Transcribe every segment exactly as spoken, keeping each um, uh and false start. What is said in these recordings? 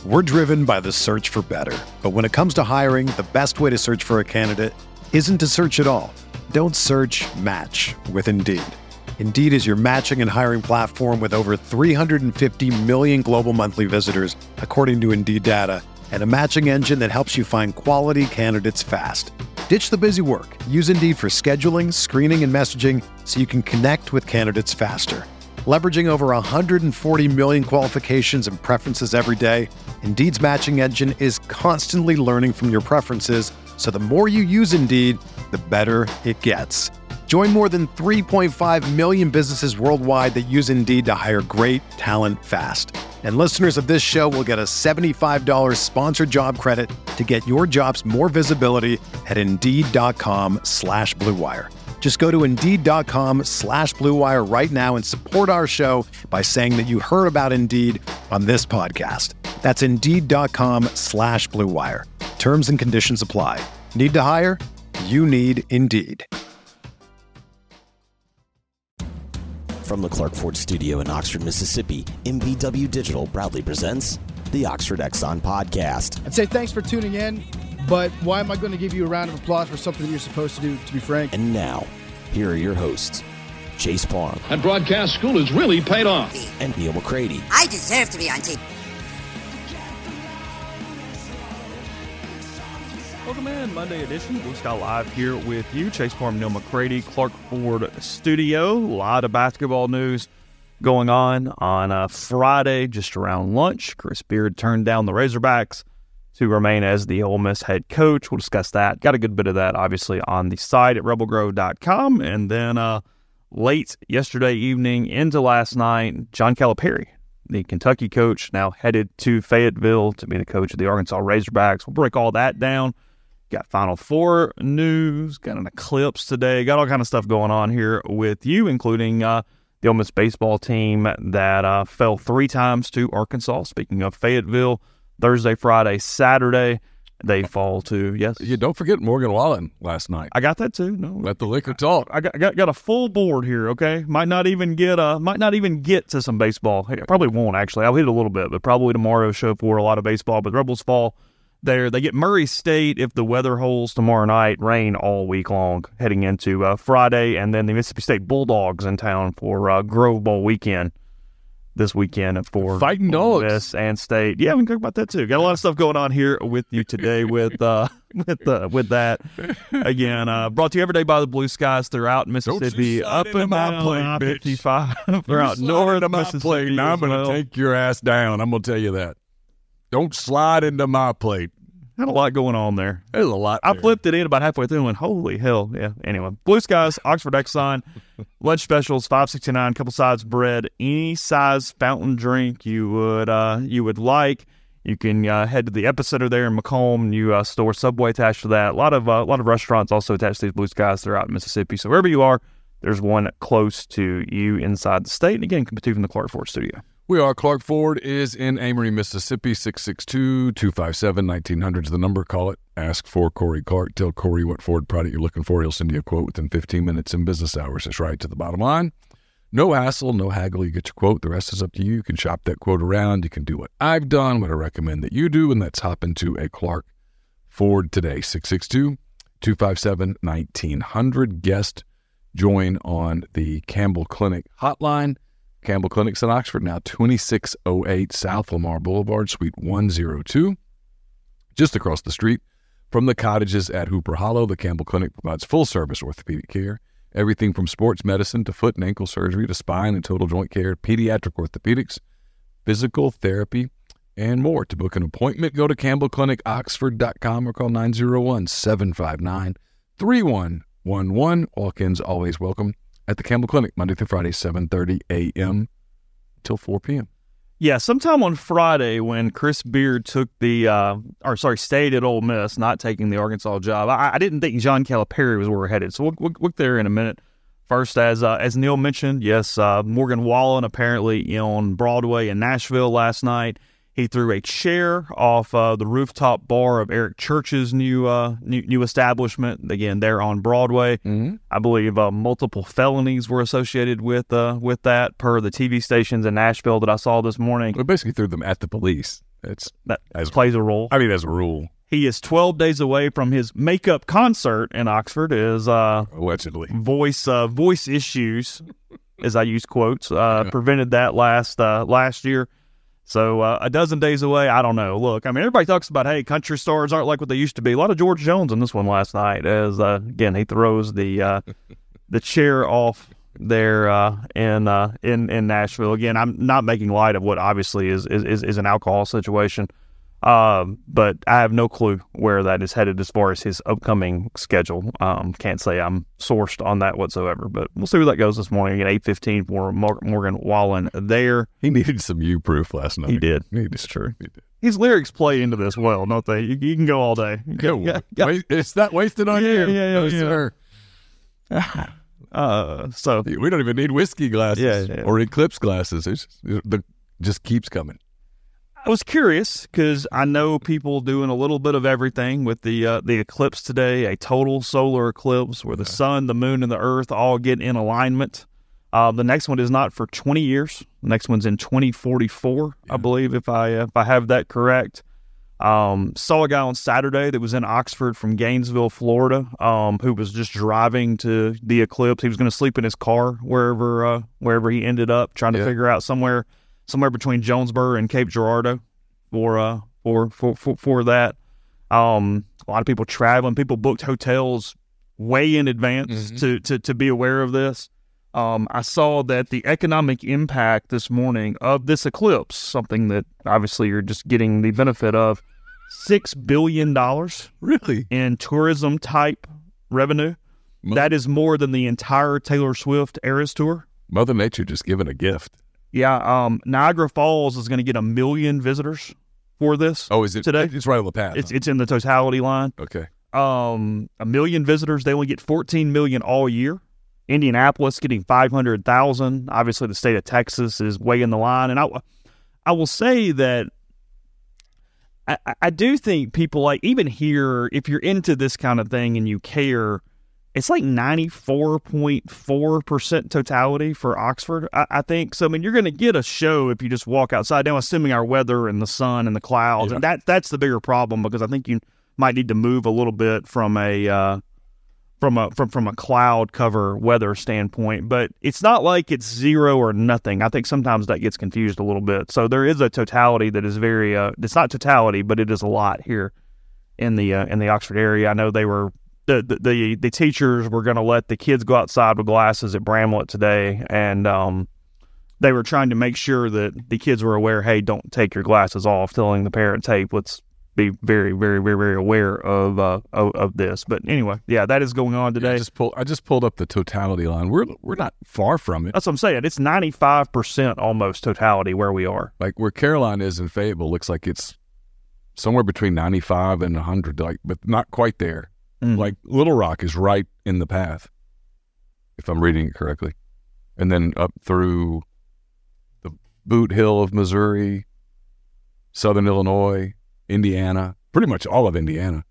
We're driven by the search for better. But when it comes to hiring, the best way to search for a candidate isn't to search at all. Don't search, match with Indeed. Indeed is your matching and hiring platform with over three hundred fifty million global monthly visitors, according to Indeed data, and a matching engine that helps you find quality candidates fast. Ditch the busy work. Use Indeed for scheduling, screening, and messaging so you can connect with candidates faster. Leveraging over one hundred forty million qualifications and preferences every day, Indeed's matching engine is constantly learning from your preferences, so the more you use Indeed, the better it gets. Join more than three point five million businesses worldwide that use Indeed to hire great talent fast. And listeners of this show will get a seventy-five dollars sponsored job credit to get your jobs more visibility at Indeed.com slash Blue Wire. Just go to Indeed.com slash Blue Wire right now and support our show by saying that you heard about Indeed on this podcast. That's Indeed.com slash Blue Wire. Terms and conditions apply. Need to hire? You need Indeed. From the Clark Ford Studio in Oxford, Mississippi, M V W Digital proudly presents the Oxford Exxon Podcast. I'd say thanks for tuning in, but why am I going to give you a round of applause for something that you're supposed to do, to be frank? And now, here are your hosts, Chase Parham. And broadcast school has really paid off. And Neil McCready. I deserve to be on T V. Welcome in, Monday edition of Blue Sky Live here with you. Chase Parham, Neil McCready, Clark Ford Studio. A lot of basketball news going on on a Friday just around lunch. Chris Beard turned down the Razorbacks to remain as the Ole Miss head coach. We'll discuss that. Got a good bit of that, obviously, on the site at rebel grove dot com. And then uh, late yesterday evening into last night, John Calipari, the Kentucky coach, now headed to Fayetteville to be the coach of the Arkansas Razorbacks. We'll break all that down. Got Final Four news, got an eclipse today, got all kind of stuff going on here with you, including uh, the Ole Miss baseball team that uh, fell three times to Arkansas. Speaking of Fayetteville, Thursday, Friday, Saturday, they fall to, yes. You don't forget Morgan Wallen last night. I got that too. No, let the liquor talk. I got, got got a full board here. Okay, might not even get uh might not even get to some baseball. Hey, probably won't actually. I'll hit a little bit, but probably tomorrow show for a lot of baseball. But Rebels fall there. They get Murray State if the weather holds tomorrow night. Rain all week long heading into uh, Friday, and then the Mississippi State Bulldogs in town for uh, Grove Bowl weekend this weekend for Fighting Dogs Miss and State. Yeah, we can talk about that too. Got a lot of stuff going on here with you today with uh, with uh, with that. Again, uh, brought to you every day by the Blue Skies throughout Mississippi, up and my down plate, I bitch. fifty-five throughout north of my Mississippi. plate, now I'm going to well. take your ass down. I'm going to tell you that. Don't slide into my plate. Had a lot going on there. There's a lot I there. flipped it in about halfway through and went, holy hell. Yeah, anyway. Blue Skies, Oxford Exxon, lunch specials, five sixty-nine, couple sides bread, any size fountain drink you would uh, you would like. You can uh, head to the Epicenter there in Macomb. You uh, store Subway attached to that. A lot of uh, a lot of restaurants also attached to these Blue Skies throughout Mississippi. So wherever you are, there's one close to you inside the state. And again, coming to you from the Clark Ford Studio. We are. Clark Ford is in Amory, Mississippi. six six two, two five seven, nineteen hundred is the number. Call it. Ask for Corey Clark. Tell Corey what Ford product you're looking for. He'll send you a quote within fifteen minutes in business hours. It's right to the bottom line. No hassle, no haggle. You get your quote. The rest is up to you. You can shop that quote around. You can do what I've done, what I recommend that you do, and that's hop into a Clark Ford today. six six two, two five seven, nineteen hundred. Guest join on the Campbell Clinic hotline. Campbell Clinic's in Oxford, now twenty-six oh eight South Lamar Boulevard, Suite one oh two. Just across the street from the cottages at Hooper Hollow, the Campbell Clinic provides full-service orthopedic care. Everything from sports medicine to foot and ankle surgery to spine and total joint care, pediatric orthopedics, physical therapy, and more. To book an appointment, go to campbell clinic oxford dot com or call nine oh one, seven five nine, three one one one. Walk-ins always welcome at the Campbell Clinic, Monday through Friday, seven thirty a.m. till four p.m. Yeah, sometime on Friday when Chris Beard took the, uh, or sorry, stayed at Ole Miss, not taking the Arkansas job, I, I didn't think John Calipari was where we're headed. So we'll, we'll look there in a minute. First, as uh, as Neil mentioned, yes, uh, Morgan Wallen apparently on Broadway in Nashville last night. He threw a chair off uh, the rooftop bar of Eric Church's new uh, new, new establishment. Again, there on Broadway. Mm-hmm. I believe uh, multiple felonies were associated with uh, with that, per the T V stations in Nashville that I saw this morning. We basically threw them at the police. It's that as plays a role. I mean, as a rule, He is twelve days away from his makeup concert in Oxford. His uh, allegedly voice uh, voice issues, as I use quotes, uh, yeah. prevented that last uh, last year. So uh, a dozen days away, I don't know. Look, I mean, everybody talks about, hey, country stars aren't like what they used to be. A lot of George Jones in this one last night as, uh, again, he throws the uh, the chair off there uh, in, uh, in in Nashville. Again, I'm not making light of what obviously is is, is an alcohol situation, um, but I have no clue where that is headed as far as his upcoming schedule. Um, can't say I'm sourced on that whatsoever, but we'll see where that goes this morning at eight fifteen for Morgan Wallen there. He needed some U-proof last night. He did. He did. It's true. He did. His lyrics play into this well, don't they? You, you can go all day. Yeah, yeah, yeah. It's not wasted on yeah, you. Yeah, yeah, no, yeah. Sir. Uh, so we don't even need whiskey glasses yeah, yeah. or Eclipse glasses. It's just, it just keeps coming. I was curious because I know people doing a little bit of everything with the uh, the eclipse today, a total solar eclipse where the sun, the moon, and the earth all get in alignment. Uh, the next one is not for twenty years. The next one's in twenty forty-four, yeah. I believe, if I uh, if I have that correct. Um, saw a guy on Saturday that was in Oxford from Gainesville, Florida, um, who was just driving to the eclipse. He was going to sleep in his car wherever uh, wherever he ended up, trying to yeah. figure out somewhere somewhere between Jonesboro and Cape Girardeau for uh for for for, for that. Um, a lot of people traveling. People booked hotels way in advance mm-hmm. to, to to be aware of this. Um, I saw that the economic impact this morning of this eclipse, something that obviously you're just getting the benefit of, six billion dollars really in tourism-type revenue. Mother, that is more than the entire Taylor Swift Eras Tour. Mother Nature just giving a gift. Yeah, um, Niagara Falls is going to get a million visitors for this. Oh, is it today? It's right on the path. It's huh? it's in the totality line. Okay. Um, a million visitors. They only get fourteen million all year. Indianapolis getting five hundred thousand. Obviously, the state of Texas is way in the line. And I, I will say that I, I do think people, like, even here, if you're into this kind of thing and you care, it's like ninety-four point four percent totality for Oxford, I, I think. So, I mean, you're going to get a show if you just walk outside. Now, assuming our weather and the sun and the clouds, yeah. and that that's the bigger problem, because I think you might need to move a little bit from a uh, from a from from a cloud cover weather standpoint. But it's not like it's zero or nothing. I think sometimes that gets confused a little bit. So there is a totality that is very. Uh, it's not totality, but it is a lot here in the uh, in the Oxford area. I know they were. The, the the the teachers were going to let the kids go outside with glasses at Bramlett today, and um, they were trying to make sure that the kids were aware, hey, don't take your glasses off, telling the parents, hey, let's be very, very, very, very aware of uh, of, of this. But anyway, yeah, that is going on today. Yeah, I, just pull, I just pulled up the totality line. We're we're not far from it. That's what I'm saying. It's ninety-five percent almost totality where we are. Like where Caroline is in Fayetteville, looks like it's somewhere between ninety-five and one hundred, like, but not quite there. Mm. Like Little Rock is right in the path, if I'm reading it correctly. And then up through the Boot Hill of Missouri, Southern Illinois, Indiana, pretty much all of Indiana.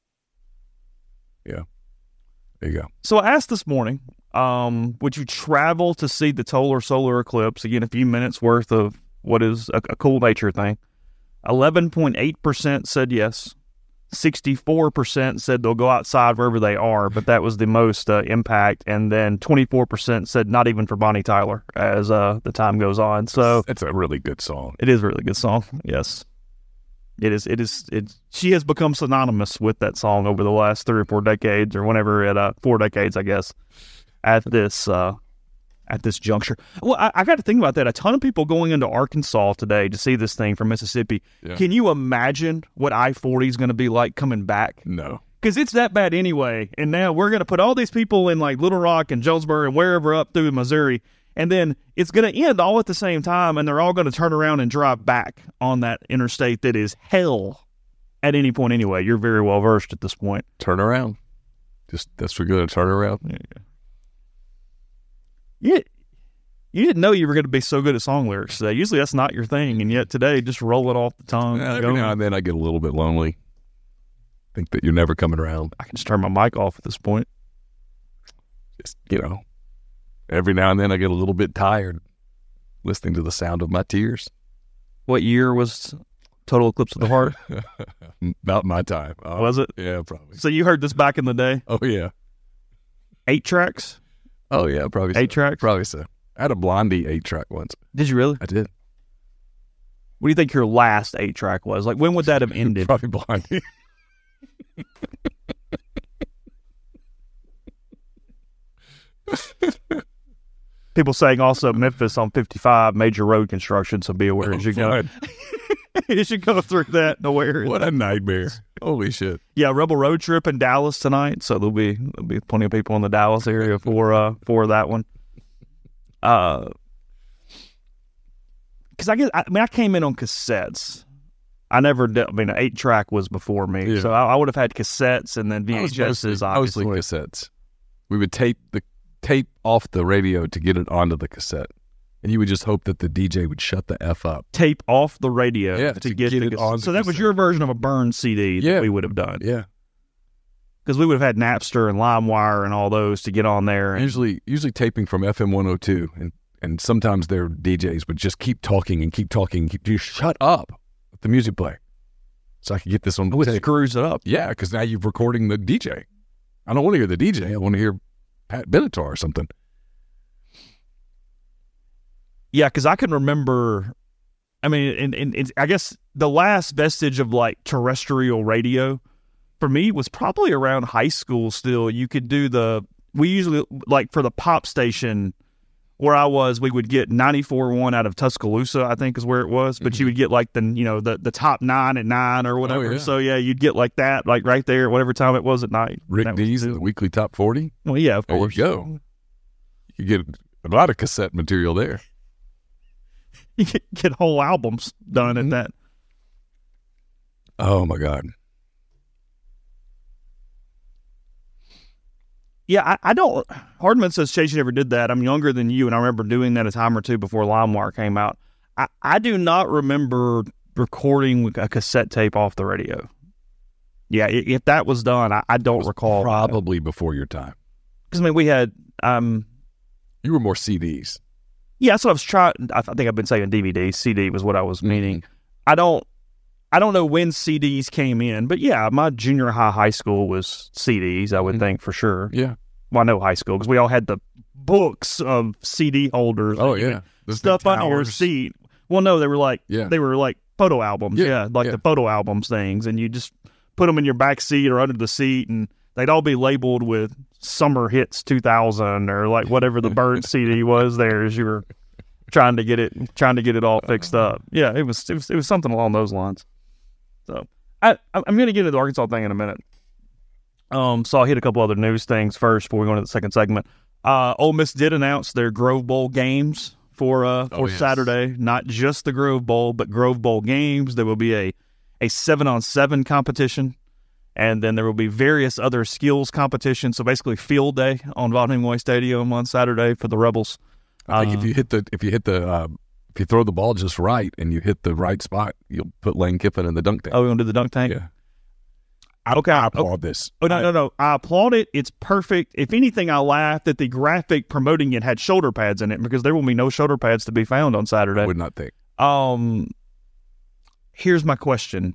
Yeah. There you go. So I asked this morning, um, would you travel to see the total solar eclipse? Again, a few minutes worth of what is a, a cool nature thing. eleven point eight percent said yes. sixty-four percent said they'll go outside wherever they are, but that was the most uh, impact. And then twenty-four percent said not even for Bonnie Tyler as uh, the time goes on. So it's a really good song. It is a really good song. Yes, it is. It is. It. She has become synonymous with that song over the last three or four decades, or whenever at uh, four decades, I guess. At this. Uh, At this juncture. Well, I, I got to think about that. A ton of people going into Arkansas today to see this thing from Mississippi. Yeah. Can you imagine what I forty is going to be like coming back? No. Because it's that bad anyway. And now we're going to put all these people in like Little Rock and Jonesboro and wherever up through Missouri. And then it's going to end all at the same time. And they're all going to turn around and drive back on that interstate that is hell at any point anyway. You're very well versed at this point. Turn around. Just that's we're going to turn around. Yeah. You, you didn't know you were going to be so good at song lyrics today. Usually that's not your thing, and yet today, just roll it off the tongue. Yeah, every now and then I get a little bit lonely. Think that you're never coming around. I can just turn my mic off at this point. Just, you know, every now and then I get a little bit tired listening to the sound of my tears. What year was Total Eclipse of the Heart? About my time. Oh, Was it? Yeah, probably. So you heard this back in the day? Oh, yeah. Eight tracks? Oh, yeah, probably so. Eight tracks? Probably so. I had a Blondie eight-track once. Did you really? I did. What do you think your last eight track was? Like, when would that have ended? Probably Blondie. People saying also Memphis on fifty-five, major road construction, so be aware Oh, as you go. God. You should go through that and aware. What a nightmare. Holy shit. Yeah, Rebel Road Trip in Dallas tonight, so there'll be there'll be plenty of people in the Dallas area for uh for that one. Uh, because I guess I, I mean I came in on cassettes. I never did. I mean, an eight track was before me, Yeah. so I, I would have had cassettes and then V I was H mostly, S's. mostly Obviously, cassettes. We would tape the tape off the radio to get it onto the cassette. And you would just hope that the D J would shut the F up. tape off the radio Yeah, to, to get, get the it cas- on So the that was cassette. your version of a burned C D Yeah. that we would have done. Yeah. Because we would have had Napster and LimeWire and all those to get on there. And Usually usually taping from F M one oh two. And, and sometimes their D Js would just keep talking and keep talking. And keep, just shut up with the music play. So I could get this on the it tape. screws it up. Yeah, because now you're recording the D J. I don't want to hear the D J. I want to hear Pat Benatar or something. Yeah, because I can remember, I mean, and, and, and I guess the last vestige of like terrestrial radio for me was probably around high school still. You could do the, we usually, like for the pop station where I was, we would get ninety-four point one out of Tuscaloosa, I think is where it was. But Mm-hmm. you would get like the, you know, the, the top nine at nine or whatever. Oh, yeah. So yeah, you'd get like that, like right there, whatever time it was at night. Rick That was D's too- and the Weekly Top forty. Well, yeah, of There you course. go. You get a lot of cassette material there. You get, get whole albums done Mm-hmm. at that. Oh, my God. Yeah, I, I don't. Hardman says Chase, you never did that. I'm younger than you, and I remember doing that a time or two before LimeWire came out. I, I do not remember recording a cassette tape off the radio. Yeah, i- if that was done, I, I don't Was recall. Probably before your time. Because I mean, we had. Um, You were more C Ds. yeah, that's what I was trying. I, I think I've been saying D V D. C D was what I was meaning. I don't. I don't know when C Ds came in, but yeah, my junior high, high school was C Ds. I would Mhm. think for sure. Yeah. Well, I know high school because we all had the books of C D holders. Oh, that you yeah. could Those stuff big under your towers. seat. Well, no, they were like Yeah. they were like photo albums. Yeah, Yeah, like yeah. the photo albums things, and you just put them in your back seat or under the seat, and they'd all be labeled with Summer Hits two thousand or like whatever the bird C D was there as you were trying to get it trying to get it all fixed up. Yeah, it was it was, it was something along those lines. So I I'm going to get into the Arkansas thing in a minute. Um, so I'll hit a couple other news things first before we go into the second segment. Uh, Ole Miss did announce their Grove Bowl games for uh for Oh, yes. Saturday. Not just the Grove Bowl, but Grove Bowl games. There will be a a seven on seven competition, and then there will be various other skills competitions. So basically, field day on Vaughn Hemingway Stadium on Saturday for the Rebels. I think Uh, if you hit the if you hit the uh, if you throw the ball just right and you hit the right spot, you'll put Lane Kiffin in the dunk tank. Oh, we're gonna do the dunk tank. yeah. Okay. I applaud this. Oh, no, no, no. I applaud it. It's perfect. If anything, I laughed that the graphic promoting it had shoulder pads in it because there will be no shoulder pads to be found on Saturday. I would not think. Um, here's my question.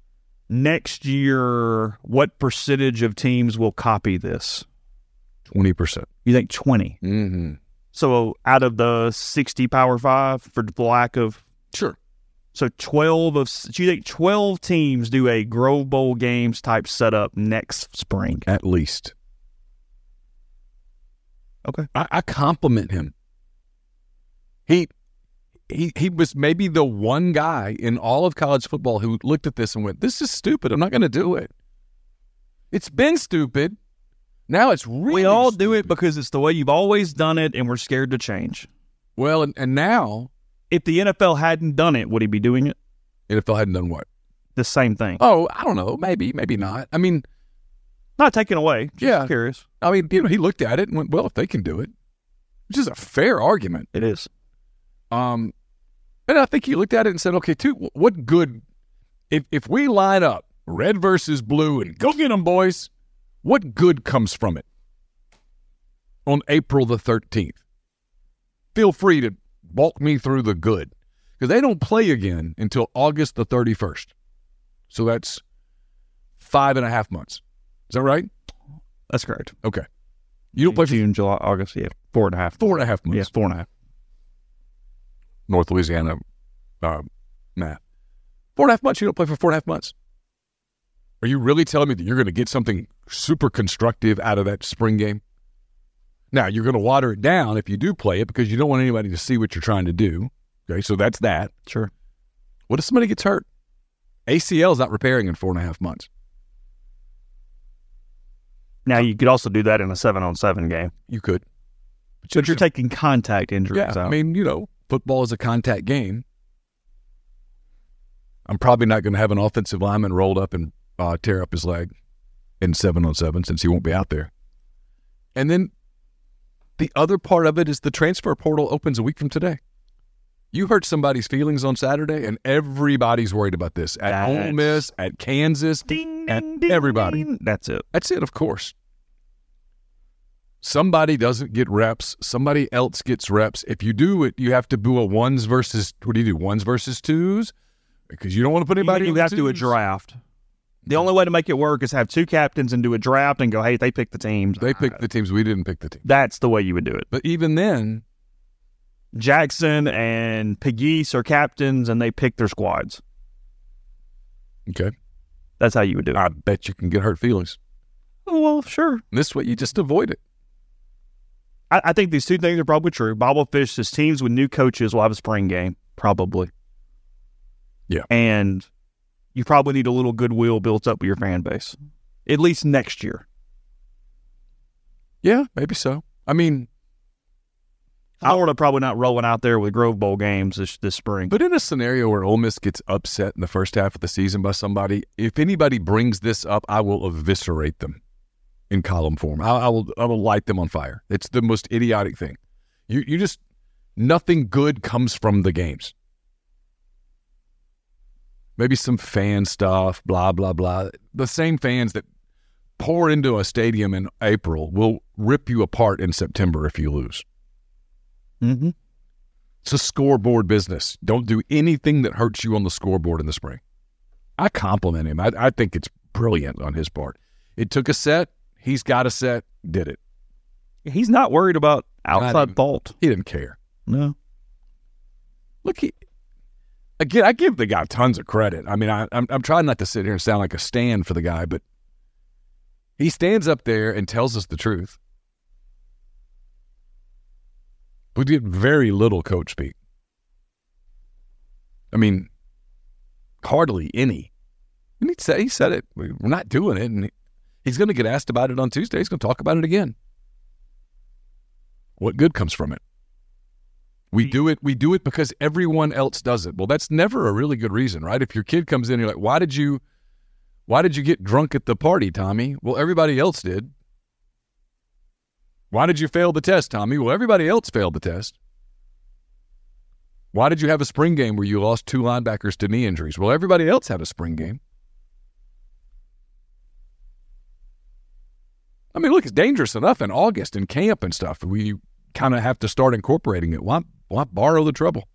Next year, what percentage of teams will copy this? Twenty percent. You think twenty? Mm-hmm. So out of the sixty Power Five, for the lack of Sure. so twelve of, so you think twelve teams do a Grove Bowl games type setup next spring? At least. Okay. I, I compliment him. He he he was maybe the one guy in all of college football who looked at this and went, "This is stupid. I'm not going to do it." It's been stupid. Now it's really We all do it stupid. because it's the way you've always done it, and we're scared to change. Well, and, and now If the N F L hadn't done it, would he be doing it? N F L hadn't done what? The same thing. Oh, I don't know. Maybe, maybe not. I mean, Not taken away. Just Yeah. curious. I mean, you know, he looked at it and went, "Well, if they can do it," which is a fair argument. It is. Um, and I think he looked at it and said, "Okay, too, wh- what good if if we line up red versus blue and go get them, boys? What good comes from it on April the thirteenth? Feel free to walk me through the good, Because they don't play again until August the thirty-first. So that's five and a half months. Is that right? That's correct. Okay. You don't play for June, July, August. Yeah, four and a half. four and a half months. Yeah, four and a half. North Louisiana uh, math. Four and a half months. You don't play for four and a half months. Are you really telling me that you're going to get something super constructive out of that spring game? Now, you're going to water it down if you do play it because you don't want anybody to see what you're trying to do. Okay, so that's that. Sure. What if somebody gets hurt? A C L is not repairing in four and a half months. Now, you could also do that in a seven-on-seven game. You could. But you're, you're taking contact injuries yeah, out. I mean, you know, football is a contact game. I'm probably not going to have an offensive lineman rolled up and uh, tear up his leg in seven-on-seven since he won't be out there. And then the other part of it is the transfer portal opens a week from today. You hurt somebody's feelings on Saturday, and everybody's worried about this. At That's... Ole Miss, at Kansas, ding, at ding, ding, everybody. Ding. That's it. That's it, of course. Somebody doesn't get reps. Somebody else gets reps. If you do it, you have to do a ones versus, what do you do, ones versus twos? Because you don't want to put anybody You, you have to do a draft. The only way to make it work is have two captains and do a draft and go, hey, they picked the teams. They picked the teams. We didn't pick the team. That's the way you would do it. But even then, Jackson and Pegues are captains, and they pick their squads. Okay. That's how you would do it. I bet you can get hurt feelings. Oh, well, sure. This way, you just avoid it. I, I think these two things are probably true. Bobblefish says teams with new coaches will have a spring game, probably. Yeah. And you probably need a little goodwill built up with your fan base, at least next year. Yeah, maybe so. I mean, Florida probably not rolling out there with Grove Bowl games this, this spring. But in a scenario where Ole Miss gets upset in the first half of the season by somebody, if anybody brings this up, I will eviscerate them in column form. I, I will I will light them on fire. It's the most idiotic thing. You you just, nothing good comes from the games. Maybe some fan stuff, blah, blah, blah. The same fans that pour into a stadium in April will rip you apart in September if you lose. Mm-hmm. It's a scoreboard business. Don't do anything that hurts you on the scoreboard in the spring. I compliment him. I, I think it's brilliant on his part. It took a set. He's got a set. Did it. He's not worried about outside fault. He didn't care. No. Look, he, again, I give the guy tons of credit. I mean, I, I'm, I'm trying not to sit here and sound like a stand for the guy, but he stands up there and tells us the truth. We did very little coach speak. I mean, hardly any. And he said, he said it. We're not doing it. And he's going to get asked about it on Tuesday. He's going to talk about it again. What good comes from it? We do it. We do it because everyone else does it. Well, that's never a really good reason, right? If your kid comes in, you're like, why did you, why did you get drunk at the party, Tommy? Well, everybody else did. Why did you fail the test, Tommy? Well, everybody else failed the test. Why did you have a spring game where you lost two linebackers to knee injuries? Well, everybody else had a spring game. I mean, look, it's dangerous enough in August in camp and stuff. We kind of have to start incorporating it. Why, why borrow the trouble?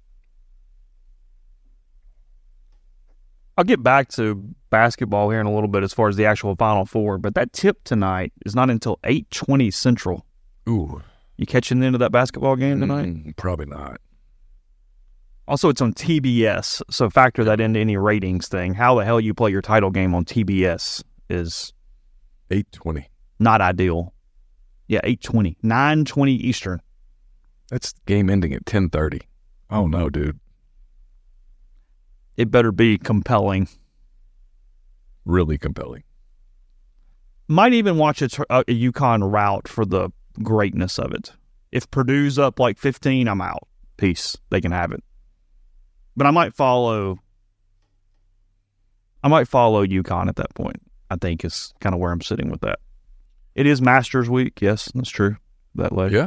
I'll get back to basketball here in a little bit as far as the actual Final Four, but that tip tonight is not until eight twenty Central. Ooh. You catching the end of that basketball game tonight? Mm, probably not. Also, it's on T B S, so factor that into any ratings thing. How the hell you play your title game on T B S is eight twenty. Not ideal. Yeah, eight twenty. nine twenty Eastern. That's game ending at ten thirty. Oh, no, dude. It better be compelling. Really compelling. Might even watch a, a UConn route for the greatness of it. If Purdue's up like fifteen, I'm out. Peace. They can have it. But I might follow I might follow UConn at that point, I think is kind of where I'm sitting with that. It is Masters Week. Yes, that's true. That way. Yeah.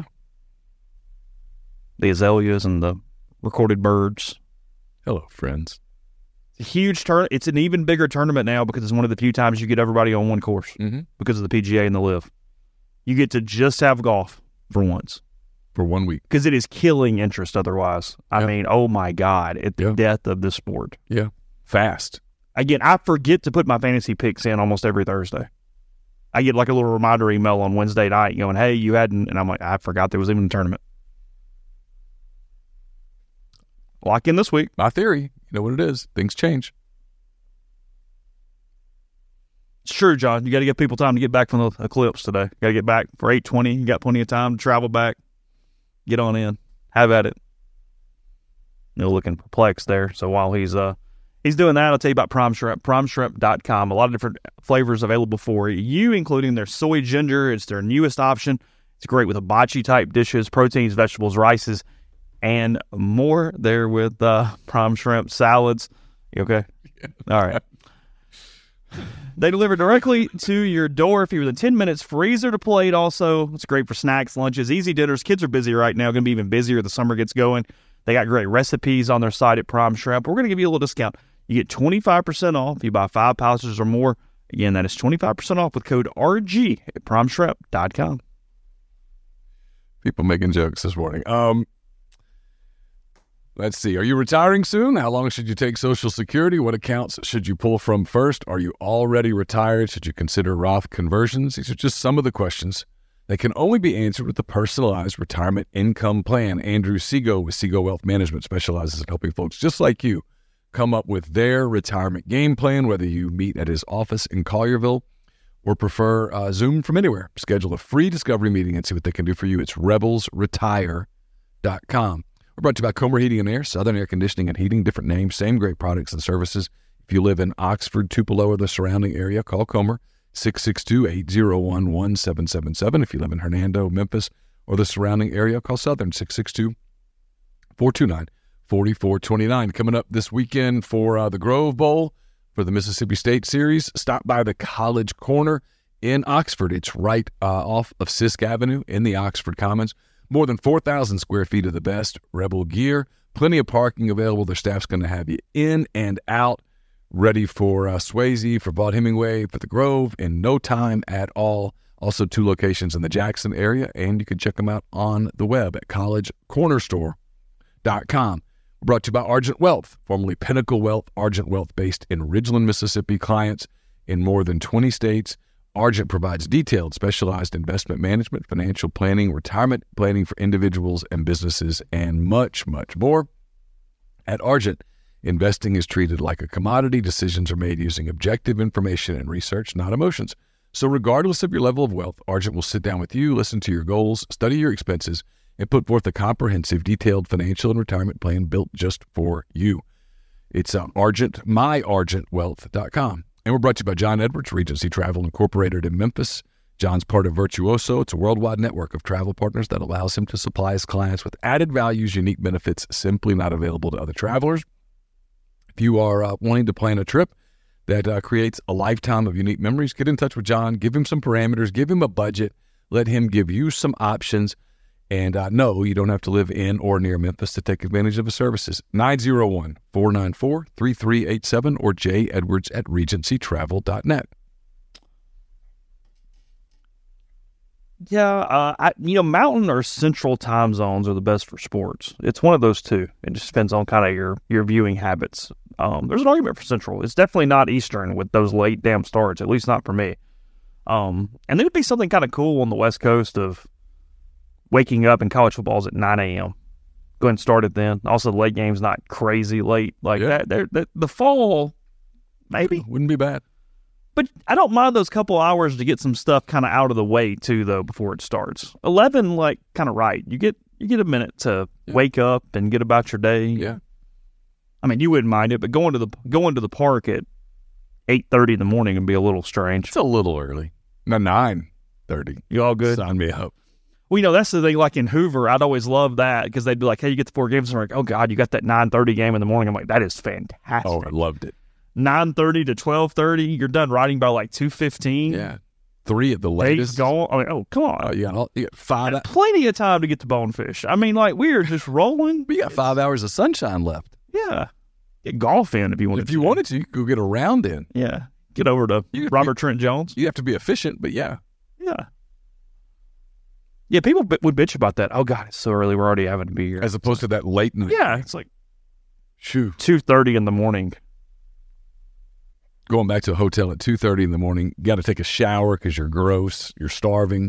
The azaleas and the recorded birds. Hello, friends. It's a huge tournament. It's an even bigger tournament now because it's one of the few times you get everybody on one course mm-hmm. because of the P G A and the Live. You get to just have golf for once. for one week. Because it is killing interest otherwise. I Yeah. mean, oh my God, it's Yeah. the death of this sport. Yeah, fast. Again, I forget to put my fantasy picks in almost every Thursday. I get like a little reminder email on Wednesday night going, hey, you hadn't, and I'm like, I forgot there was even a tournament. Lock in this week. My theory, you know what it is. Things change. It's true, John. You got to give people time to get back from the eclipse today. Got to get back for eight twenty. You got plenty of time to travel back. Get on in. Have at it. Neil looking perplexed there. So while he's uh he's doing that, I'll tell you about Prime Shrimp. prime shrimp dot com. A lot of different flavors available for you, including their soy ginger. It's their newest option. It's great with hibachi type dishes, proteins, vegetables, rices, and more. There with uh, Prime Shrimp salads. You okay? All right. They deliver directly to your door if you're within ten minutes. Freezer to plate also. It's great for snacks, lunches, easy dinners. Kids are busy right now. Going to be even busier. The summer gets going. They got great recipes on their site at Prime Shrimp. We're going to give you a little discount. You get twenty-five percent off if you buy five pouches or more. Again, that is twenty-five percent off with code R G at prime shrimp dot com. People making jokes this morning. Um, let's see. Are you retiring soon? How long should you take Social Security? What accounts should you pull from first? Are you already retired? Should you consider Roth conversions? These are just some of the questions that can only be answered with the personalized retirement income plan. Andrew Seago with Seago Wealth Management specializes in helping folks just like you come up with their retirement game plan, whether you meet at his office in Collierville or prefer uh, Zoom from anywhere. Schedule a free discovery meeting and see what they can do for you. It's rebels retire dot com. We're brought to you by Comer Heating and Air, Southern Air Conditioning and Heating, different names, same great products and services. If you live in Oxford, Tupelo, or the surrounding area, call Comer, six six two, eight zero one, one seven seven seven. If you live in Hernando, Memphis, or the surrounding area, call Southern, six six two, four two nine, four four two nine. Coming up this weekend for uh, the Grove Bowl for the Mississippi State Series, stop by the College Corner in Oxford. It's right uh, off of Sisk Avenue in the Oxford Commons. More than four thousand square feet of the best Rebel gear. Plenty of parking available. Their staff's going to have you in and out, ready for uh, Swayze, for Vaught Hemingway, for the Grove in no time at all. Also two locations in the Jackson area, and you can check them out on the web at college corner store dot com. Brought to you by Argent Wealth, formerly Pinnacle Wealth. Argent Wealth based in Ridgeland, Mississippi. Clients in more than twenty states. Argent provides detailed, specialized investment management, financial planning, retirement planning for individuals and businesses, and much, much more. At Argent, investing is treated like a commodity. Decisions are made using objective information and research, not emotions. So regardless of your level of wealth, Argent will sit down with you, listen to your goals, study your expenses, and put forth a comprehensive, detailed financial and retirement plan built just for you. It's uh, Argent, my argent wealth dot com. And we're brought to you by John Edwards, Regency Travel Incorporated in Memphis. John's part of Virtuoso. It's a worldwide network of travel partners that allows him to supply his clients with added values, unique benefits simply not available to other travelers. If you are uh, wanting to plan a trip that uh, creates a lifetime of unique memories, get in touch with John, give him some parameters, give him a budget, let him give you some options. And uh, no, you don't have to live in or near Memphis to take advantage of his services. nine oh one, four nine four, three three eight seven or j edwards at regency travel dot net. Yeah, uh, I, you know, mountain or central time zones are the best for sports. It's one of those two. It just depends on kind of your, your viewing habits. Um, there's an argument for central. It's definitely not eastern with those late damn starts, at least not for me. Um, and there'd be something kind of cool on the West Coast of waking up and college football's at nine a.m. Go ahead and start it then. Also, the late game's not crazy late. Like Yeah. that, they're, the, the fall, maybe. Wouldn't be bad. But I don't mind those couple hours to get some stuff kind of out of the way, too, though, before it starts. eleven, like, kind of right. You get you get a minute to Yeah. wake up and get about your day. Yeah. I mean, you wouldn't mind it, but going to the going to the park at eight thirty in the morning would be a little strange. It's a little early. No, nine thirty. You all good? Sign me up. Well, you know, that's the thing, like in Hoover, I'd always love that because they'd be like, hey, you get the four games. And I'm like, oh, God, you got that nine thirty game in the morning. I'm like, that is fantastic. Oh, I loved it. nine thirty to twelve thirty, you're done riding by like two fifteen. Yeah. Three at the Days latest. gone. I mean, oh, come on. Oh, you got, all, you got five. Had plenty of time to get to Bonefish. I mean, like, we are just rolling. We got five hours of sunshine left. Yeah. Get golf in if you wanted If to. you wanted to, you could go get a round in. Yeah. Get over to You- Robert Trent Jones. You have to be efficient, but yeah. Yeah. Yeah, people b- would bitch about that. Oh, God, it's so early. We're already having to be here. As opposed to that late night. Yeah, it's like Shoo. two thirty in the morning. Going back to a hotel at two thirty in the morning, you got to take a shower because you're gross, you're starving.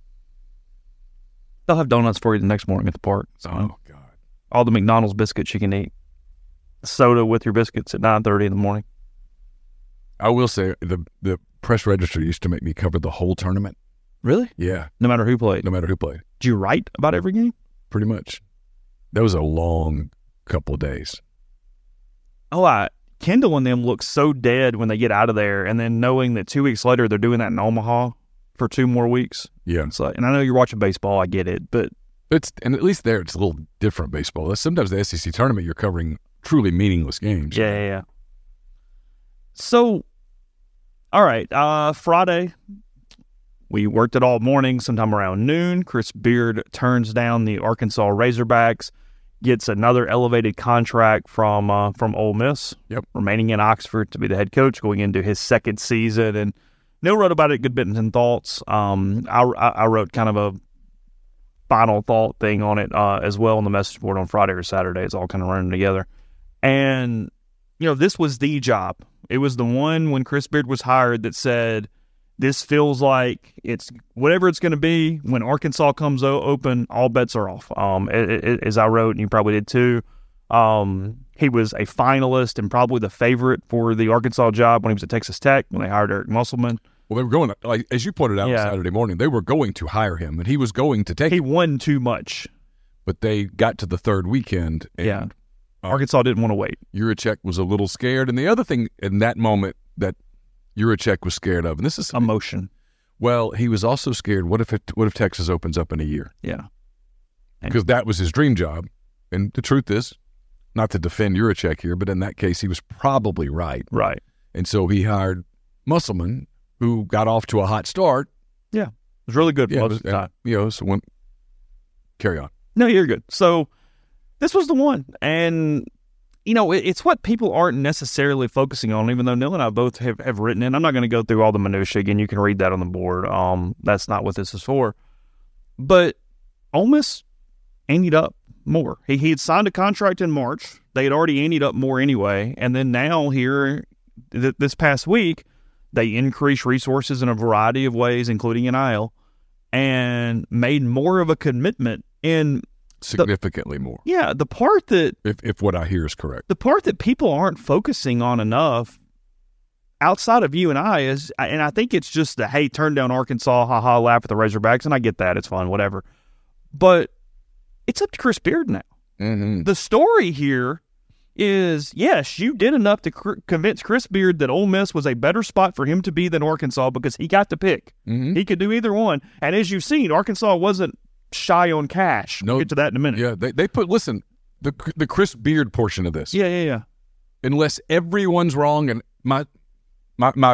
They'll have donuts for you the next morning at the park. So Oh, God. all the McDonald's biscuits you can eat. Soda with your biscuits at nine thirty in the morning. I will say the the press register used to make me cover the whole tournament. Really? Yeah, No matter who played. no matter who played, Did you write about every game? pretty much. That was a long couple of days. Oh, I Kendall and them look so dead when they get out of there, and then knowing that two weeks later they're doing that in Omaha for two more weeks. Yeah, It's like, and I know you're watching baseball, I get it, but it's and at least there it's a little different baseball. Sometimes the S E C tournament you're covering truly meaningless games. yeah, yeah, yeah. So, all right, uh, Friday, we worked it all morning. Sometime around noon, Chris Beard turns down the Arkansas Razorbacks, gets another elevated contract from uh, from Ole Miss. Yep. Remaining in Oxford to be the head coach, going into his second season. And Neil wrote about it, Good Bits and Thoughts. Um, I, I wrote kind of a final thought thing on it uh, as well on the message board on Friday or Saturday. It's all kind of running together. And, you know, this was the job. It was the one when Chris Beard was hired that said, this feels like it's whatever it's going to be. When Arkansas comes o- open, all bets are off. Um, it, it, as I wrote, and you probably did too, um, he was a finalist and probably the favorite for the Arkansas job when he was at Texas Tech when they hired Eric Musselman. Well, they were going, like as you pointed out Yeah. on Saturday morning, they were going to hire him, and he was going to take He it. won too much. But they got to the third weekend, and Yeah. uh, Arkansas didn't want to wait. Juracek was a little scared. And the other thing in that moment that Juracek was scared of, and this is Emotion. well, he was also scared. What if it, what if Texas opens up in a year? Yeah. Because that was his dream job. And the truth is, not to defend Juracek here, but in that case, he was probably right. Right. And so he hired Musselman, who got off to a hot start. Yeah. It was really good Yeah, most it was- of the time. You know, so when carry on. No, you're good. So this was the one. And, you know, it, it's what people aren't necessarily focusing on, even though Neil and I both have, have written it. I'm not going to go through all the minutiae again. You can read that on the board. Um, that's not what this is for. But Ole Miss anteed up more. He, he had signed a contract in March. They had already anteed up more anyway. And then now here, th- this past week, they increased resources in a variety of ways, including N I L, and made more of a commitment. And Significantly more, yeah, the part that if if what I hear is correct. the part that people aren't focusing on enough outside of you and I is, and I think it's just the, hey, turn down Arkansas, haha, laugh at the Razorbacks, and I get that, it's fun, whatever. But it's up to Chris Beard now. Mm-hmm. The story here is, yes, you did enough to cr- convince Chris Beard that Ole Miss was a better spot for him to be than Arkansas because he got to pick. Mm-hmm. He could do either one. And as you've seen, Arkansas wasn't shy on cash. No, We'll get to that in a minute. Yeah, they they put listen the the Chris Beard portion of this. Yeah, yeah, yeah. Unless everyone's wrong, and my my my.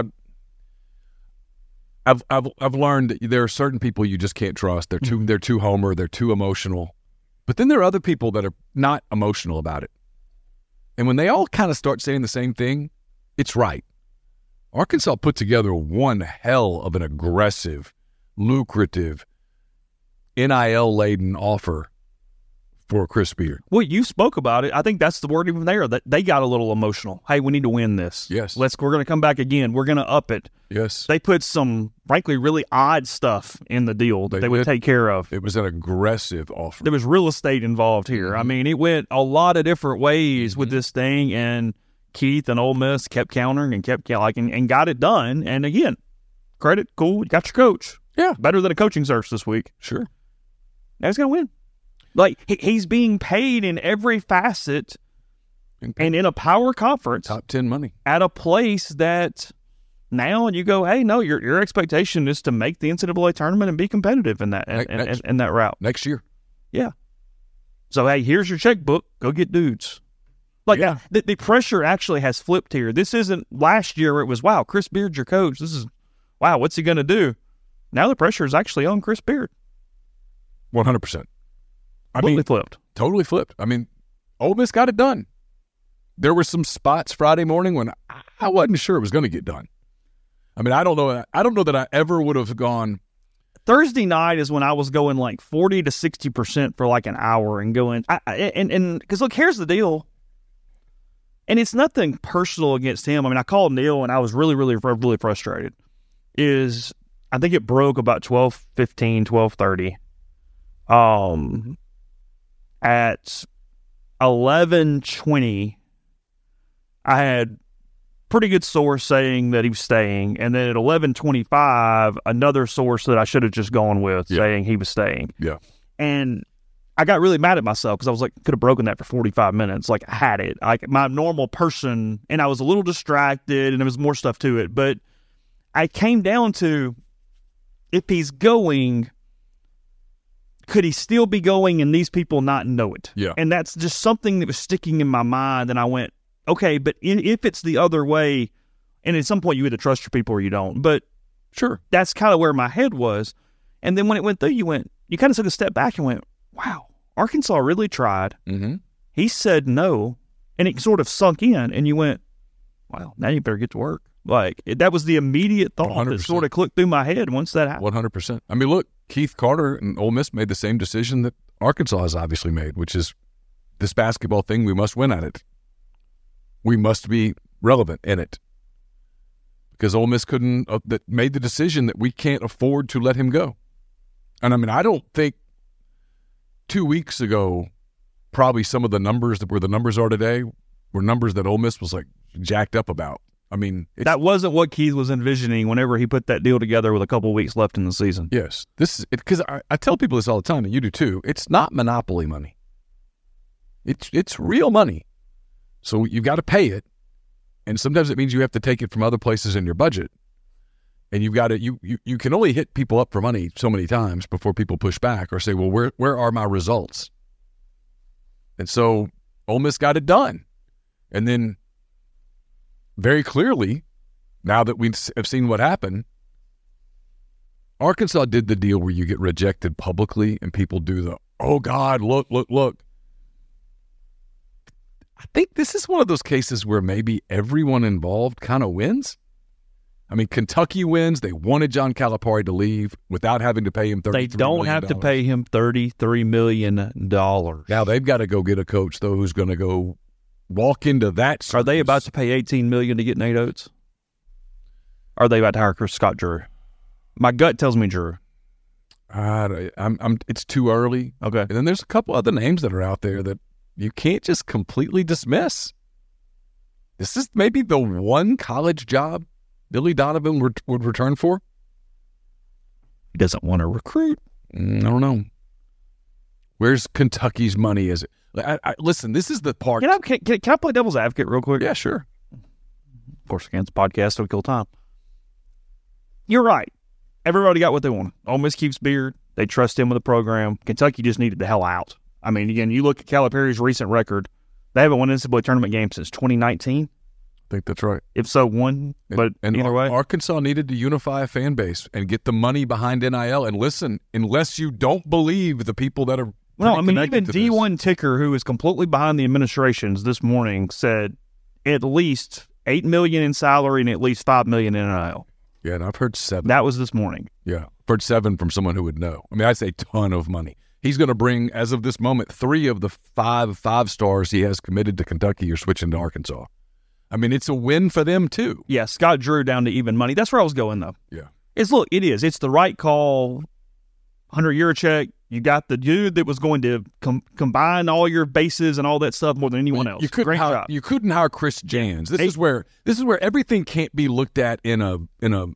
I've I've I've learned that there are certain people you just can't trust. They're too they're too homer. They're too emotional. But then there are other people that are not emotional about it. And when they all kind of start saying the same thing, it's right. Arkansas put together one hell of an aggressive, lucrative, N I L-laden offer for Chris Beard. Well, you spoke about it. I think that's the word even there, that they got a little emotional. Hey, we need to win this. Yes. Let's, we're going to come back again. We're going to up it. Yes. They put some, frankly, really odd stuff in the deal that They they, would did. take care of. It was an aggressive offer. There was real estate involved here. I mean, it went a lot of different ways with this thing, and Keith and Ole Miss kept countering and kept like and, and got it done. And again, credit, cool, you got your coach. Yeah. Better than a coaching search this week. Sure. Now he's going to win. Like, he, he's being paid in every facet and in a power conference Top ten money. at a place that now you go, hey, no, your your expectation is to make the N C double A tournament and be competitive in that in, Ne- in, next- in that route. Next year. Yeah. So, hey, here's your checkbook. Go get dudes. Like, Yeah. the, the pressure actually has flipped here. This isn't last year where it was, wow, Chris Beard's your coach. This is, wow, what's he going to do? Now the pressure is actually on Chris Beard. one hundred percent. I Completely mean, flipped. totally flipped. I mean, Ole Miss got it done. There were some spots Friday morning when I- I wasn't sure it was going to get done. I mean, I don't know. I don't know that I ever would have gone, Thursday night is when I was going like forty to sixty percent for like an hour and going, I, I, and, and, because look, here's the deal. And it's nothing personal against him. I mean, I called Neil and I was really, really, really frustrated. Is I think it broke about twelve fifteen, twelve thirty. Um, at eleven twenty, I had pretty good source saying that he was staying. And then at eleven twenty-five, another source that I should have just gone with yeah. saying he was staying. Yeah. And I got really mad at myself because I was like, could have broken that for forty-five minutes. Like, I had it. Like, my normal person, and I was a little distracted, and there was more stuff to it. But I came down to, if he's going, could he still be going and these people not know it? Yeah. And that's just something that was sticking in my mind. And I went, okay, but in, if it's the other way, and at some point you either trust your people or you don't. But sure, that's kind of where my head was. And then when it went through, you went, you kind of took a step back and went, wow, Arkansas really tried. Mm-hmm. He said no, and it sort of sunk in, and you went, wow, now you better get to work. Like, it, that was the immediate thought one hundred percent. that sort of clicked through my head once that happened. one hundred percent. I mean, look, Keith Carter and Ole Miss made the same decision that Arkansas has obviously made, which is this basketball thing, we must win at it. We must be relevant in it. Because Ole Miss couldn't, uh, that made the decision that we can't afford to let him go. And I mean, I don't think two weeks ago, probably some of the numbers that where the numbers are today were numbers that Ole Miss was like jacked up about. I mean, it's, that wasn't what Keith was envisioning whenever he put that deal together with a couple of weeks left in the season. Yes, this is because I, I tell people this all the time, and you do too. It's not monopoly money. It's it's real money, so you've got to pay it, and sometimes it means you have to take it from other places in your budget, and you've got to you you you can only hit people up for money so many times before people push back or say, well, where where are my results? And so Ole Miss got it done, and then. Very clearly, now that we have seen what happened, Arkansas did the deal where you get rejected publicly and people do the, oh, God, look, look, look. I think this is one of those cases where maybe everyone involved kind of wins. I mean, Kentucky wins. They wanted John Calipari to leave without having to pay him thirty-three million dollars. They don't have to pay him thirty-three million dollars. Now, they've got to go get a coach, though, who's going to go walk into that circus. Are they about to pay eighteen million dollars to get Nate Oates? Are they about to hire Chris Scott Drew? My gut tells me Drew. Uh, I'm, I'm, it's too early. Okay. And then there's a couple other names that are out there that you can't just completely dismiss. This is maybe the one college job Billy Donovan would, would return for. He doesn't want to recruit. Mm, I don't know. Where's Kentucky's money? Is it? I, I, listen, this is the part. Can I, can, can I play devil's advocate real quick? Yeah, sure. Of course, against the podcast, so we kill time. You're right. Everybody got what they wanted. Ole Miss keeps Beard. They trust him with the program. Kentucky just needed the hell out. I mean, again, you look at Calipari's recent record. They haven't won an N C double A tournament game since twenty nineteen. I think that's right. If so, one. But and, and either way. Arkansas needed to unify a fan base and get the money behind N I L. And listen, unless you don't believe the people that are No, I mean, even to D one this. Ticker, who is completely behind the administrations this morning, said at least eight million dollars in salary and at least five million dollars in N I L. Yeah, and I've heard seven. That was this morning. Yeah, I've heard seven from someone who would know. I mean, I'd say a ton of money. He's going to bring, as of this moment, three of the five five stars he has committed to Kentucky are switching to Arkansas. I mean, it's a win for them, too. Yeah, Scott Drew down to even money. That's where I was going, though. Yeah. It's, look, it is. It's the right call. Hunter Yurachek, you got the dude that was going to com- combine all your bases and all that stuff more than anyone else. You couldn't Great hire, job. you couldn't hire Chris Jans. This Hey. is where this is where everything can't be looked at in a in a.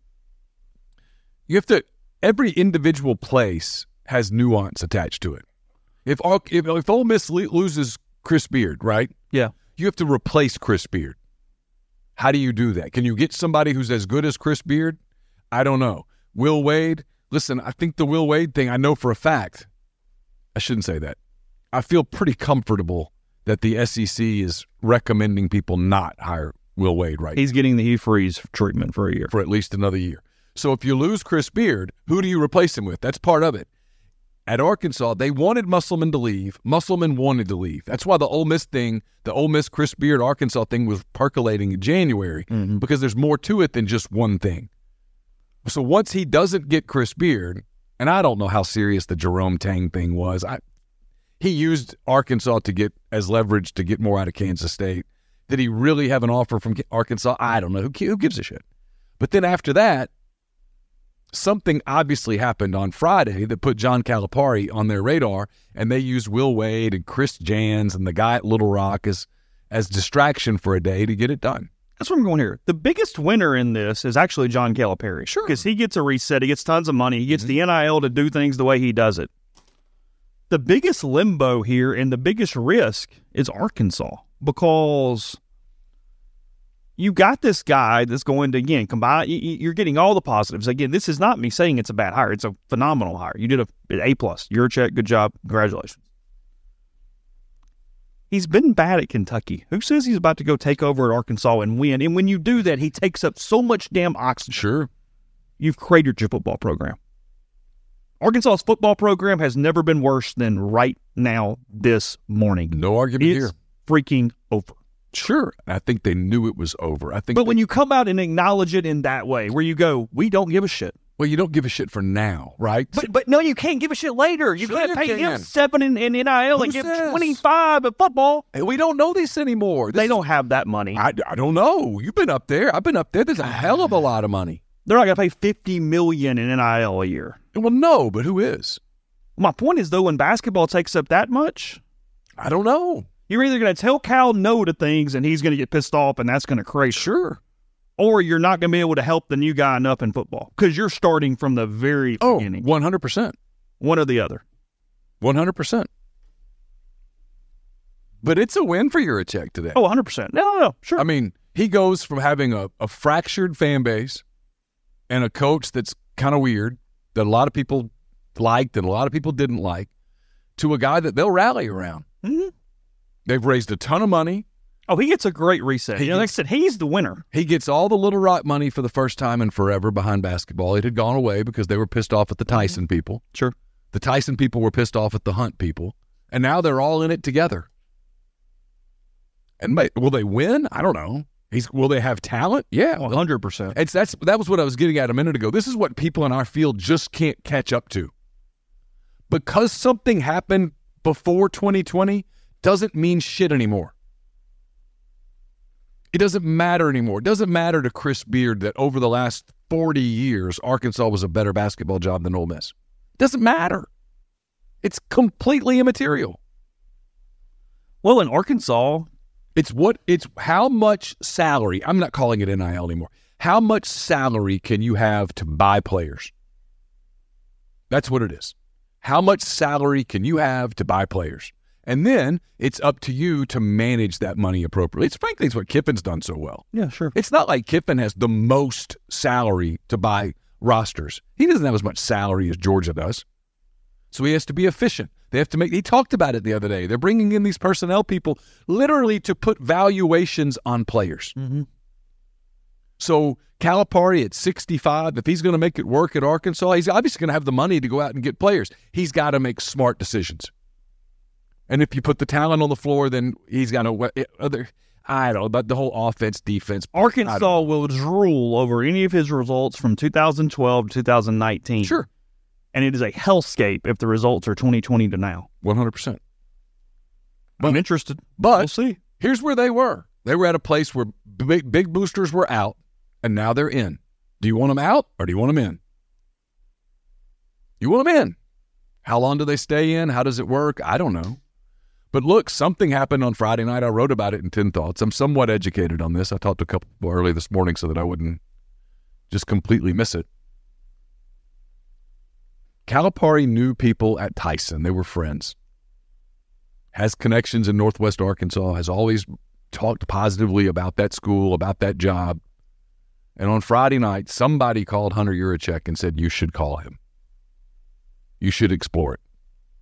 You have to. Every individual place has nuance attached to it. If if if Ole Miss loses Chris Beard, right? Yeah. You have to replace Chris Beard. How do you do that? Can you get somebody who's as good as Chris Beard? I don't know. Will Wade. Listen, I think the Will Wade thing, I know for a fact, I shouldn't say that. I feel pretty comfortable that the S E C is recommending people not hire Will Wade right He's getting the Hugh Freeze treatment for a year. for at least another year. So if you lose Chris Beard, who do you replace him with? That's part of it. At Arkansas, they wanted Musselman to leave. Musselman wanted to leave. That's why the Ole Miss thing, the Ole Miss Chris Beard Arkansas thing was percolating in January Mm-hmm. because there's more to it than just one thing. So once he doesn't get Chris Beard, And I don't know how serious the Jerome Tang thing was. I, he used Arkansas to get as leverage to get more out of Kansas State. Did he really have an offer from Arkansas? I don't know. Who, who gives a shit? But then after that, something obviously happened on Friday that put John Calipari on their radar, and they used Will Wade and Chris Jans and the guy at Little Rock as, as distraction for a day to get it done. That's where I'm going here. The biggest winner in this is actually John Calipari. Sure. Because he gets a reset. He gets tons of money. He gets mm-hmm. the N I L to do things the way he does it. The biggest limbo here and the biggest risk is Arkansas, because you got this guy that's going to, again, combine. You're getting all the positives. Again, this is not me saying it's a bad hire. It's a phenomenal hire. You did a an A-plus. Yurachek, good job. Congratulations. He's been bad at Kentucky. Who says he's about to go take over at Arkansas and win? And when you do that, he takes up so much damn oxygen. Sure. You've cratered your football program. Arkansas's football program has never been worse than right now this morning. No argument it's here. Freaking over. Sure. I think they knew it was over. I think. But they, when you come out and acknowledge it in that way, where you go, we don't give a shit. Well, you don't give a shit for now, right? But but no, you can't give a shit later. You Sure can't you pay can. him seven in, in N I L Who and give says? twenty-five at football. Hey, we don't know this anymore. This They is- don't have that money. I, I don't know. You've been up there. I've been up there. There's a hell of a lot of money. They're not going to pay fifty million dollars in N I L a year. Well, no, but who is? My point is, though, when basketball takes up that much, I don't know. you're either going to tell Cal no to things and he's going to get pissed off and that's going to crash. Sure. Or you're not going to be able to help the new guy enough in football because you're starting from the very Oh, beginning. one hundred percent. One or the other. one hundred percent. But it's a win for Yurachek today. Oh, one hundred percent. No, no, no. Sure. I mean, he goes from having a, a fractured fan base and a coach that's kind of weird that a lot of people liked and a lot of people didn't like to a guy that they'll rally around. Mm-hmm. They've raised a ton of money. Oh, he gets a great reset. He You know, like I gets- said, he's the winner. He gets all the Little Rock money for the first time in forever behind basketball. It had gone away because they were pissed off at the Tyson people. Sure. The Tyson people were pissed off at the Hunt people. And now they're all in it together. And may, will they win? I don't know. He's, will they have talent? Yeah. one hundred percent. It's that's that was what I was getting at a minute ago. This is what people in our field just can't catch up to. Because something happened before twenty twenty doesn't mean shit anymore. It doesn't matter anymore. It doesn't matter to Chris Beard that over the last forty years, Arkansas was a better basketball job than Ole Miss. It doesn't matter. It's completely immaterial. Well, in Arkansas, It's what it's how much salary, I'm not calling it N I L anymore. How much salary can you have to buy players? That's what it is. How much salary can you have to buy players? And then it's up to you to manage that money appropriately. It's frankly it's what Kiffin's done so well. yeah, sure. It's not like Kiffin has the most salary to buy rosters. He doesn't have as much salary as Georgia does. So he has to be efficient. They have to make, he talked about it the other day. They're bringing in these personnel people literally to put valuations on players. Mm-hmm. So Calipari at sixty-five, if he's going to make it work at Arkansas, he's obviously going to have the money to go out and get players. He's got to make smart decisions. And if you put the talent on the floor, then he's got to, other, I don't know, about the whole offense, defense. Arkansas will drool over any of his results from two thousand twelve to two thousand nineteen. Sure. And it is a hellscape if the results are twenty twenty to now. one hundred percent. I'm interested. But We'll see. here's where they were. They were at a place where big, big boosters were out, and now they're in. Do you want them out or do you want them in? You want them in. How long do they stay in? How does it work? I don't know. But look, something happened on Friday night. I wrote about it in ten Thoughts. I'm somewhat educated on this. I talked to a couple people early this morning so that I wouldn't just completely miss it. Calipari knew people at Tyson. They were friends. Has connections in Northwest Arkansas, has always talked positively about that school, about that job. And on Friday night, somebody called Hunter Yurachek and said, you should call him. You should explore it.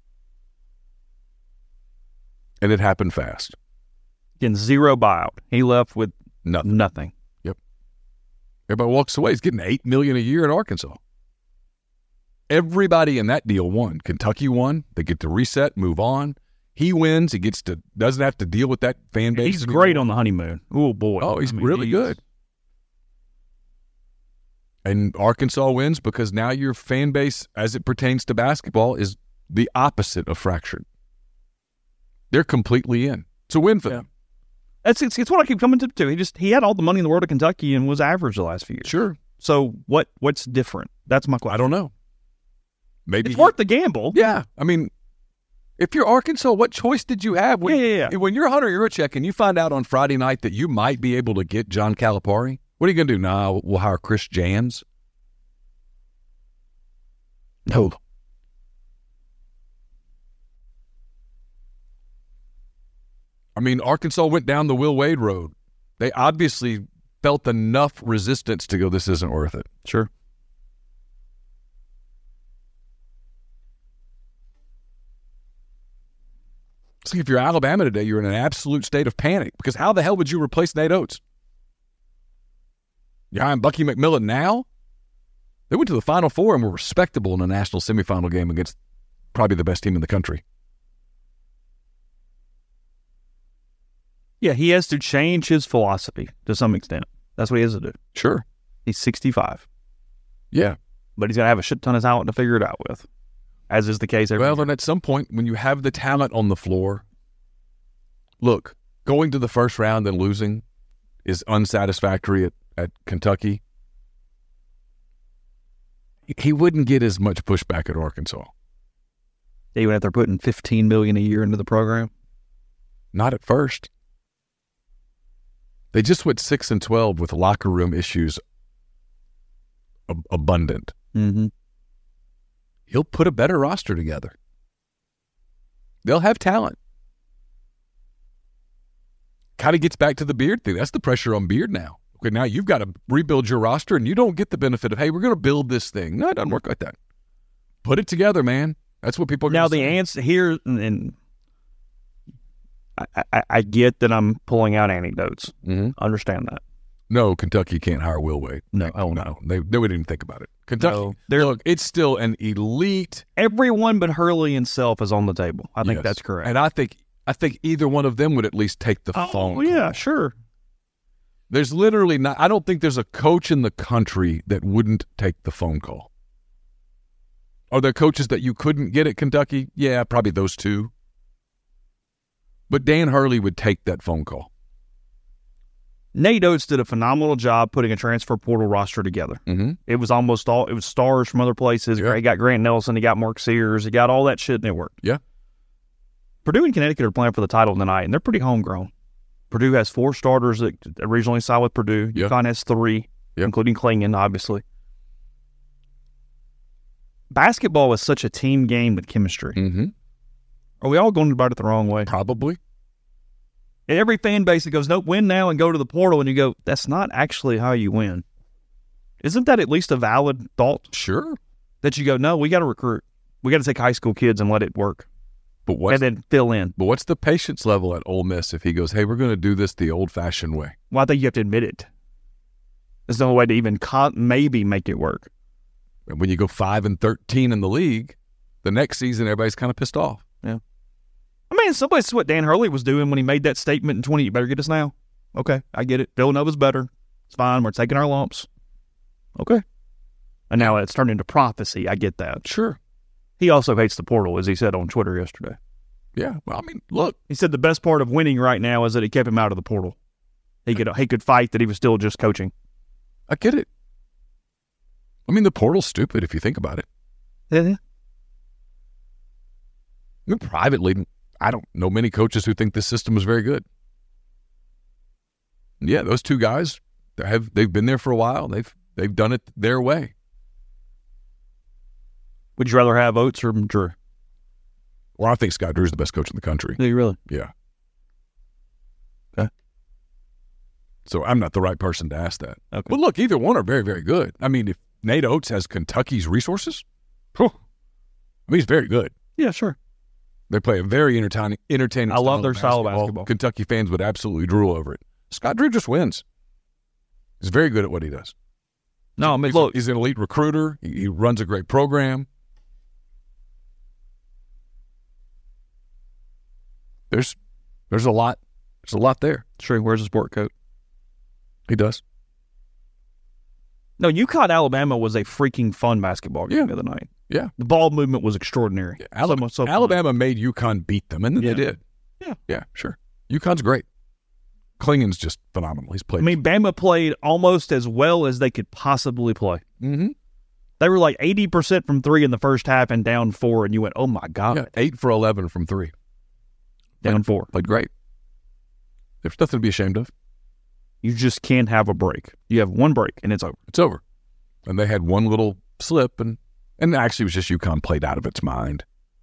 And it happened fast. Getting zero buyout. He left with Nothing. nothing. Everybody walks away. He's getting eight million dollars a year at Arkansas. Everybody in that deal won. Kentucky won. They get to reset, move on. He wins. He gets to doesn't have to deal with that fan base. He's anymore. great on the honeymoon. Oh, boy. Oh, he's I mean, really he's- good. And Arkansas wins because now your fan base, as it pertains to basketball, is the opposite of fractured. They're completely in. It's a win for Yeah. them. That's it's, it's what I keep coming to. He just he had all the money in the world of Kentucky and was average the last few years. Sure. So what what's different? That's my question. I don't know. Maybe It's he- worth the gamble. Yeah. I mean, if you're Arkansas, what choice did you have? When, Yeah, yeah, yeah. When you're Hunter Yurachek and you find out on Friday night that you might be able to get John Calipari, what are you going to do? Nah, we'll hire Chris Jans. No. I mean, Arkansas went down the Will Wade road. They obviously felt enough resistance to go, this isn't worth it. Sure. It's like if you're Alabama today, you're in an absolute state of panic because how the hell would you replace Nate Oates? You're hiring Bucky McMillan now? They went to the Final Four and were respectable in a national semifinal game against probably the best team in the country. Yeah, he has to change his philosophy to some extent. That's what he has to do. Sure. He's sixty-five, Yeah. but he's got to have a shit ton of talent to figure it out with, as is the case every Well, year. and at some point, when you have the talent on the floor, look, going to the first round and losing is unsatisfactory at, at Kentucky. He wouldn't get as much pushback at Arkansas. Even if they're putting fifteen million dollars a year into the program. Not at first. They just went six and twelve with locker room issues ab- abundant. Mm-hmm. He'll put a better roster together. They'll have talent. Kind of gets back to the Beard thing. That's the pressure on Beard now. Okay, now you've got to rebuild your roster, and you don't get the benefit of, hey, we're going to build this thing. No, it doesn't work like that. Put it together, man. That's what people are Now gonna the say. answer here, and, and I, I, I get that I'm pulling out anecdotes. Mhm. Understand that. No, Kentucky can't hire Will Wade. No, oh No, they, they wouldn't even think about it. Kentucky, No, they're- look, it's still an elite. Everyone but Hurley himself is on the table. I think Yes. that's correct. And I think I think either one of them would at least take the oh, phone call. yeah, sure. There's literally not, I don't think there's a coach in the country that wouldn't take the phone call. Are there coaches that you couldn't get at Kentucky? Yeah, probably those two. But Dan Hurley would take that phone call. Nate Oates did a phenomenal job putting a transfer portal roster together. Mm-hmm. It was almost all, it was stars from other places. Yeah. He got Grant Nelson, he got Mark Sears, he got all that shit, and it worked. Yeah. Purdue and Connecticut are playing for the title tonight, and they're pretty homegrown. Purdue has four starters that originally signed with Purdue. Yeah. UConn has three, Yeah. including Klingon, obviously. Basketball is such a team game with chemistry. Mm-hmm. Are we all going about it the wrong way? Probably. And every fan base that goes, nope, win now and go to the portal, and you go, that's not actually how you win. Isn't that at least a valid thought? Sure. That you go, no, we got to recruit. We got to take high school kids and let it work. But what's, and then fill in. but what's the patience level at Ole Miss if he goes, hey, we're going to do this the old-fashioned way? Well, I think you have to admit it. There's no way to even con- maybe make it work. And when you go five and thirteen in the league, the next season everybody's kind of pissed off. Yeah. I mean, somebody's what Dan Hurley was doing when he made that statement in twenty. You better get us now. Okay, I get it. Villanova's better. It's fine. We're taking our lumps. Okay. And now it's turned into prophecy. I get that. Sure. He also hates the portal, as he said on Twitter yesterday. Yeah. Well, I mean, look. He said the best part of winning right now is that it kept him out of the portal. He could he could fight that he was still just coaching. I get it. I mean, the portal's stupid if you think about it. Yeah. I mean, privately, I don't know many coaches who think this system is very good. Yeah, those two guys, they have they've been there for a while. They've they've done it their way. Would you rather have Oates or Drew? Well, I think Scott Drew's the best coach in the country. Do you really? Yeah. Okay. So I'm not the right person to ask that. Okay. But look, either one are very, very good. I mean, if Nate Oates has Kentucky's resources, whew, I mean, he's very good. Yeah, sure. They play a very entertaining, entertaining. I love style their of style of basketball. Kentucky fans would absolutely drool over it. Scott Drew just wins. He's very good at what he does. No, I mean, He's, look, he's an elite recruiter. He, he runs a great program. There's, there's a lot. There's a lot there. True. Where's the sport coat? He does. No, UConn Alabama was a freaking fun basketball game Yeah. the other night. Yeah. The ball movement was extraordinary. Yeah, Alabama, So- so fun. Alabama made UConn beat them, and then Yeah. they did. Yeah. Yeah, sure. UConn's great. Klingon's just phenomenal. He's played. I mean, Bama played almost as well as they could possibly play. mm-hmm. They were like eighty percent from three in the first half and down four, and you went, oh, my God. yeah, eight for eleven from three. Down Played- four. Played great. There's nothing to be ashamed of. You just can't have a break. You have one break, and it's over. It's over. And they had one little slip, and, and actually it was just UConn played out of its mind.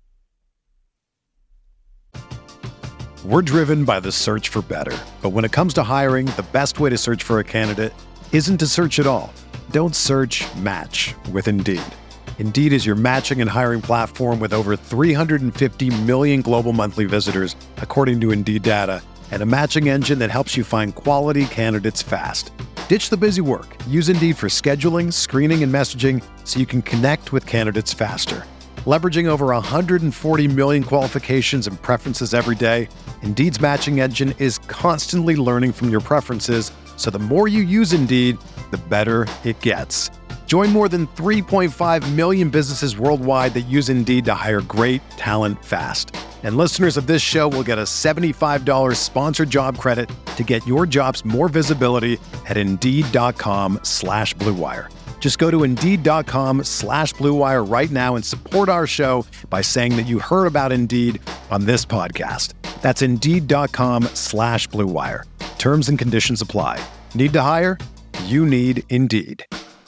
We're driven by the search for better. But when it comes to hiring, the best way to search for a candidate isn't to search at all. Don't search, match with Indeed. Indeed is your matching and hiring platform with over three hundred fifty million global monthly visitors, according to Indeed data, and a matching engine that helps you find quality candidates fast. Ditch the busy work. Use Indeed for scheduling, screening, and messaging so you can connect with candidates faster. Leveraging over one hundred forty million qualifications and preferences every day, Indeed's matching engine is constantly learning from your preferences, so the more you use Indeed, the better it gets. Join more than three point five million businesses worldwide that use Indeed to hire great talent fast. And listeners of this show will get a seventy-five dollars sponsored job credit to get your jobs more visibility at Indeed.com slash Blue Wire. Just go to Indeed.com slash Blue Wire right now and support our show by saying that you heard about Indeed on this podcast. That's Indeed.com slash Blue Wire. Terms and conditions apply. Need to hire? You need Indeed.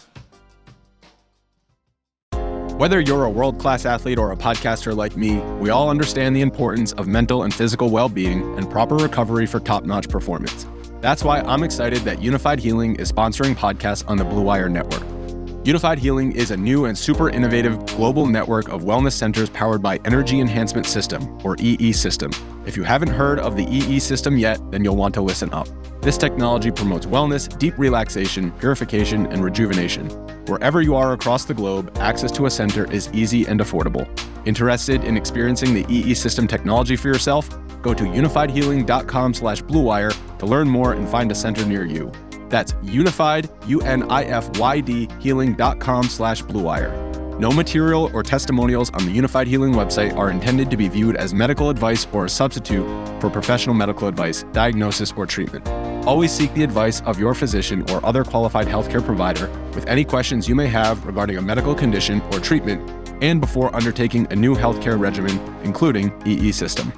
Whether you're a world-class athlete or a podcaster like me, we all understand the importance of mental and physical well-being and proper recovery for top-notch performance. That's why I'm excited that Unified Healing is sponsoring podcasts on the Blue Wire Network. Unified Healing is a new and super innovative global network of wellness centers powered by Energy Enhancement System, or E E System. If you haven't heard of the E E System yet, then you'll want to listen up. This technology promotes wellness, deep relaxation, purification, and rejuvenation. Wherever you are across the globe, access to a center is easy and affordable. Interested in experiencing the E E System technology for yourself? Go to unifiedhealing.com slash bluewire to learn more and find a center near you. That's unified, U N I F Y D, healing.com slash bluewire. No material or testimonials on the Unified Healing website are intended to be viewed as medical advice or a substitute for professional medical advice, diagnosis, or treatment. Always seek the advice of your physician or other qualified healthcare provider with any questions you may have regarding a medical condition or treatment and before undertaking a new healthcare regimen, including E E System.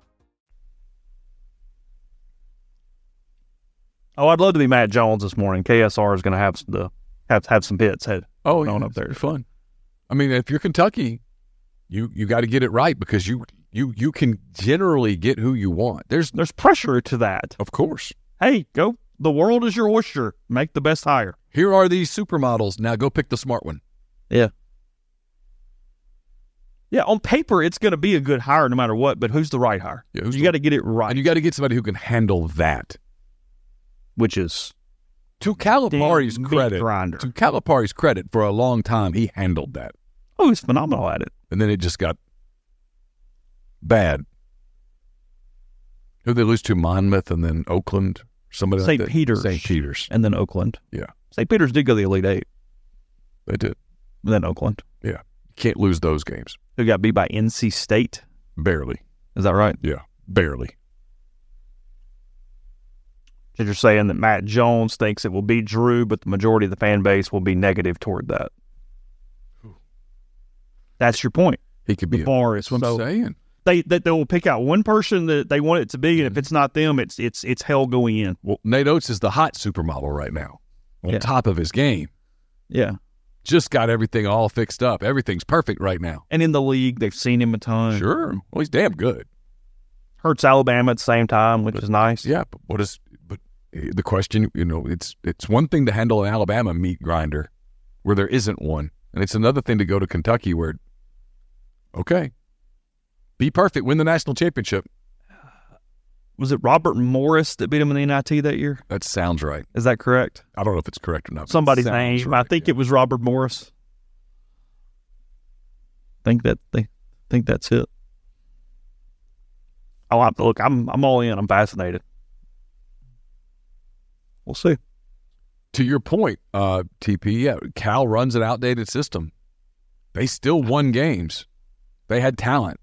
Oh, I'd love to be Matt Jones this morning. K S R is going to have the have have some hits head Oh, on yeah, up there. it's fun. I mean, if you're Kentucky, you you got to get it right because you you you can generally get who you want. There's There's pressure to that. of course. Hey, go. The world is your oyster. Make the best hire. Here are these supermodels. Now go pick the smart one. Yeah. Yeah, on paper, it's going to be a good hire no matter what, but who's the right hire? Yeah, who's you the- got to get it right, And you got to get somebody who can handle that. which is To Calipari's Damn meat credit, grinder. to Calipari's credit, for a long time he handled that, oh, he's phenomenal at it. and then it just got bad. Who they lose to? Monmouth, and then Oakland. Somebody like Saint that. Peter's. Saint Peter's. And then Oakland. Yeah, Saint Peter's did go to the Elite Eight. they did. And then Oakland, Yeah, can't lose those games. who got beat by N C State. Barely. Is that right? Yeah, barely. So you're saying that Matt Jones thinks it will be Drew, but the majority of the fan base will be negative toward that. That's your point. He could be. The a- bar is That's what I'm so saying. they that they will pick out one person that they want it to be, and if it's not them, it's it's it's hell going in. Well, Nate Oates is the hot supermodel right now, on Yeah. top of his game. Yeah. Just got everything all fixed up. Everything's perfect right now. And in the league, they've seen him a ton. Sure. Well, he's damn good. Hurts Alabama at the same time, which is nice. Yeah, but what is? But the question, you know, it's it's one thing to handle an Alabama meat grinder, where there isn't one, and it's another thing to go to Kentucky where, okay, be perfect, win the national championship. Was it Robert Morris that beat him in the N I T that year? That sounds right. Is that correct? I don't know if it's correct or not. but it Somebody's sounds name. right, I think yeah. it was Robert Morris. Think that they think that's it. Oh, I, look, I'm I'm all in. I'm fascinated. We'll see. to your point, uh, T P, yeah, Cal runs an outdated system. They still won games. They had talent.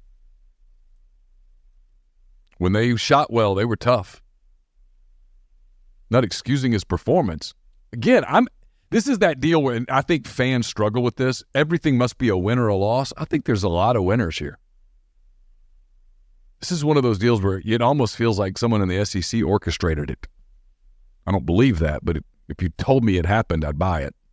When they shot well, they were tough. Not excusing his performance. Again, I'm. This is that deal where I think fans struggle with this. Everything must be a win or a loss. I think there's a lot of winners here. This is one of those deals where it almost feels like someone in the S E C orchestrated it. I don't believe that, but if you told me it happened, I'd buy it.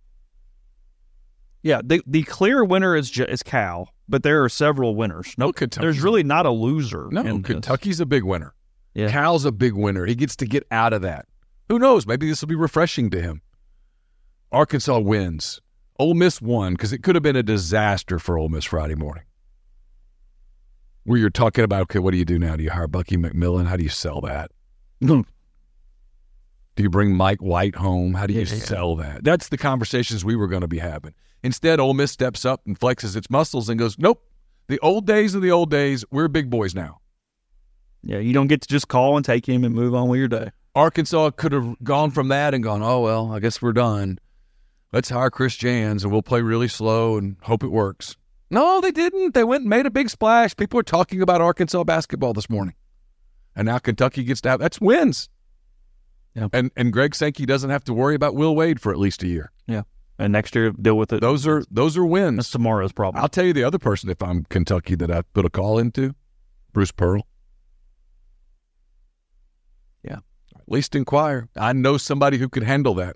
Yeah, the the clear winner is is Cal, but there are several winners. No, nope, there's really not a loser. No, Kentucky's this. a big winner. Yeah. Cal's a big winner. He gets to get out of that. Who knows? Maybe this will be refreshing to him. Arkansas wins. Ole Miss won because it could have been a disaster for Ole Miss Friday morning. Where you're talking about, okay, what do you do now? Do you hire Bucky McMillan? How do you sell that? Do you bring Mike White home? How do you yeah, sell yeah. that? That's the conversations we were going to be having. Instead, Ole Miss steps up and flexes its muscles and goes, nope, the old days are the old days. We're big boys now. Yeah, you don't get to just call and take him and move on with your day. Arkansas could have gone from that and gone, oh, well, I guess we're done. Let's hire Chris Jans and we'll play really slow and hope it works. No, they didn't. They went and made a big splash. People are talking about Arkansas basketball this morning. And now Kentucky gets to have – that's wins. Yeah. And and Greg Sankey doesn't have to worry about Will Wade for at least a year. Yeah. And next year, deal with it. Those are those are wins. That's tomorrow's problem. I'll tell you the other person, if I'm Kentucky, that I put a call into, Bruce Pearl. Yeah. At least inquire. I know somebody who could handle that.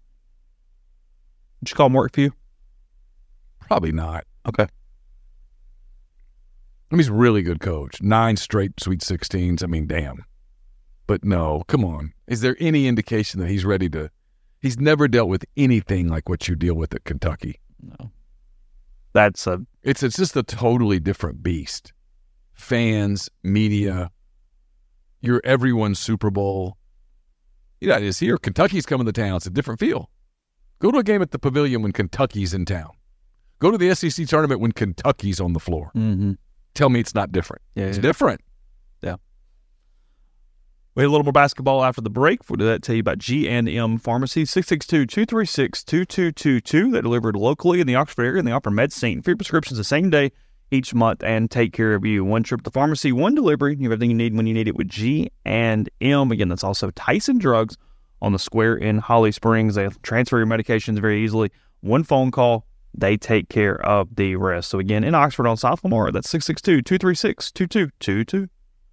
Did you call him work for you? Probably not. Okay. I mean, he's a really good coach. Nine straight Sweet sixteens. I mean, damn. But no, come on. Is there any indication that he's ready to – he's never dealt with anything like what you deal with at Kentucky. No. That's a – It's it's just a totally different beast. Fans, media, you're everyone's Super Bowl. You know, it's here. Kentucky's coming to town. It's a different feel. Go to a game at the Pavilion when Kentucky's in town. Go to the S E C tournament when Kentucky's on the floor. Mm-hmm. Tell me it's not different. Yeah, it's yeah. different. Yeah. We had a little more basketball after the break. We'll do that, tell you about G and M Pharmacy, six six two, two three six, two two two two. They're delivered locally in the Oxford area, and they offer medicine, free prescriptions the same day each month, and take care of you. One trip to the pharmacy, one delivery. You have everything you need when you need it with G and M. Again, that's also Tyson Drugs on the square in Holly Springs. They transfer your medications very easily. One phone call, they take care of the rest. So again, in Oxford on South Lamar, that's six six two, two three six, two two two two.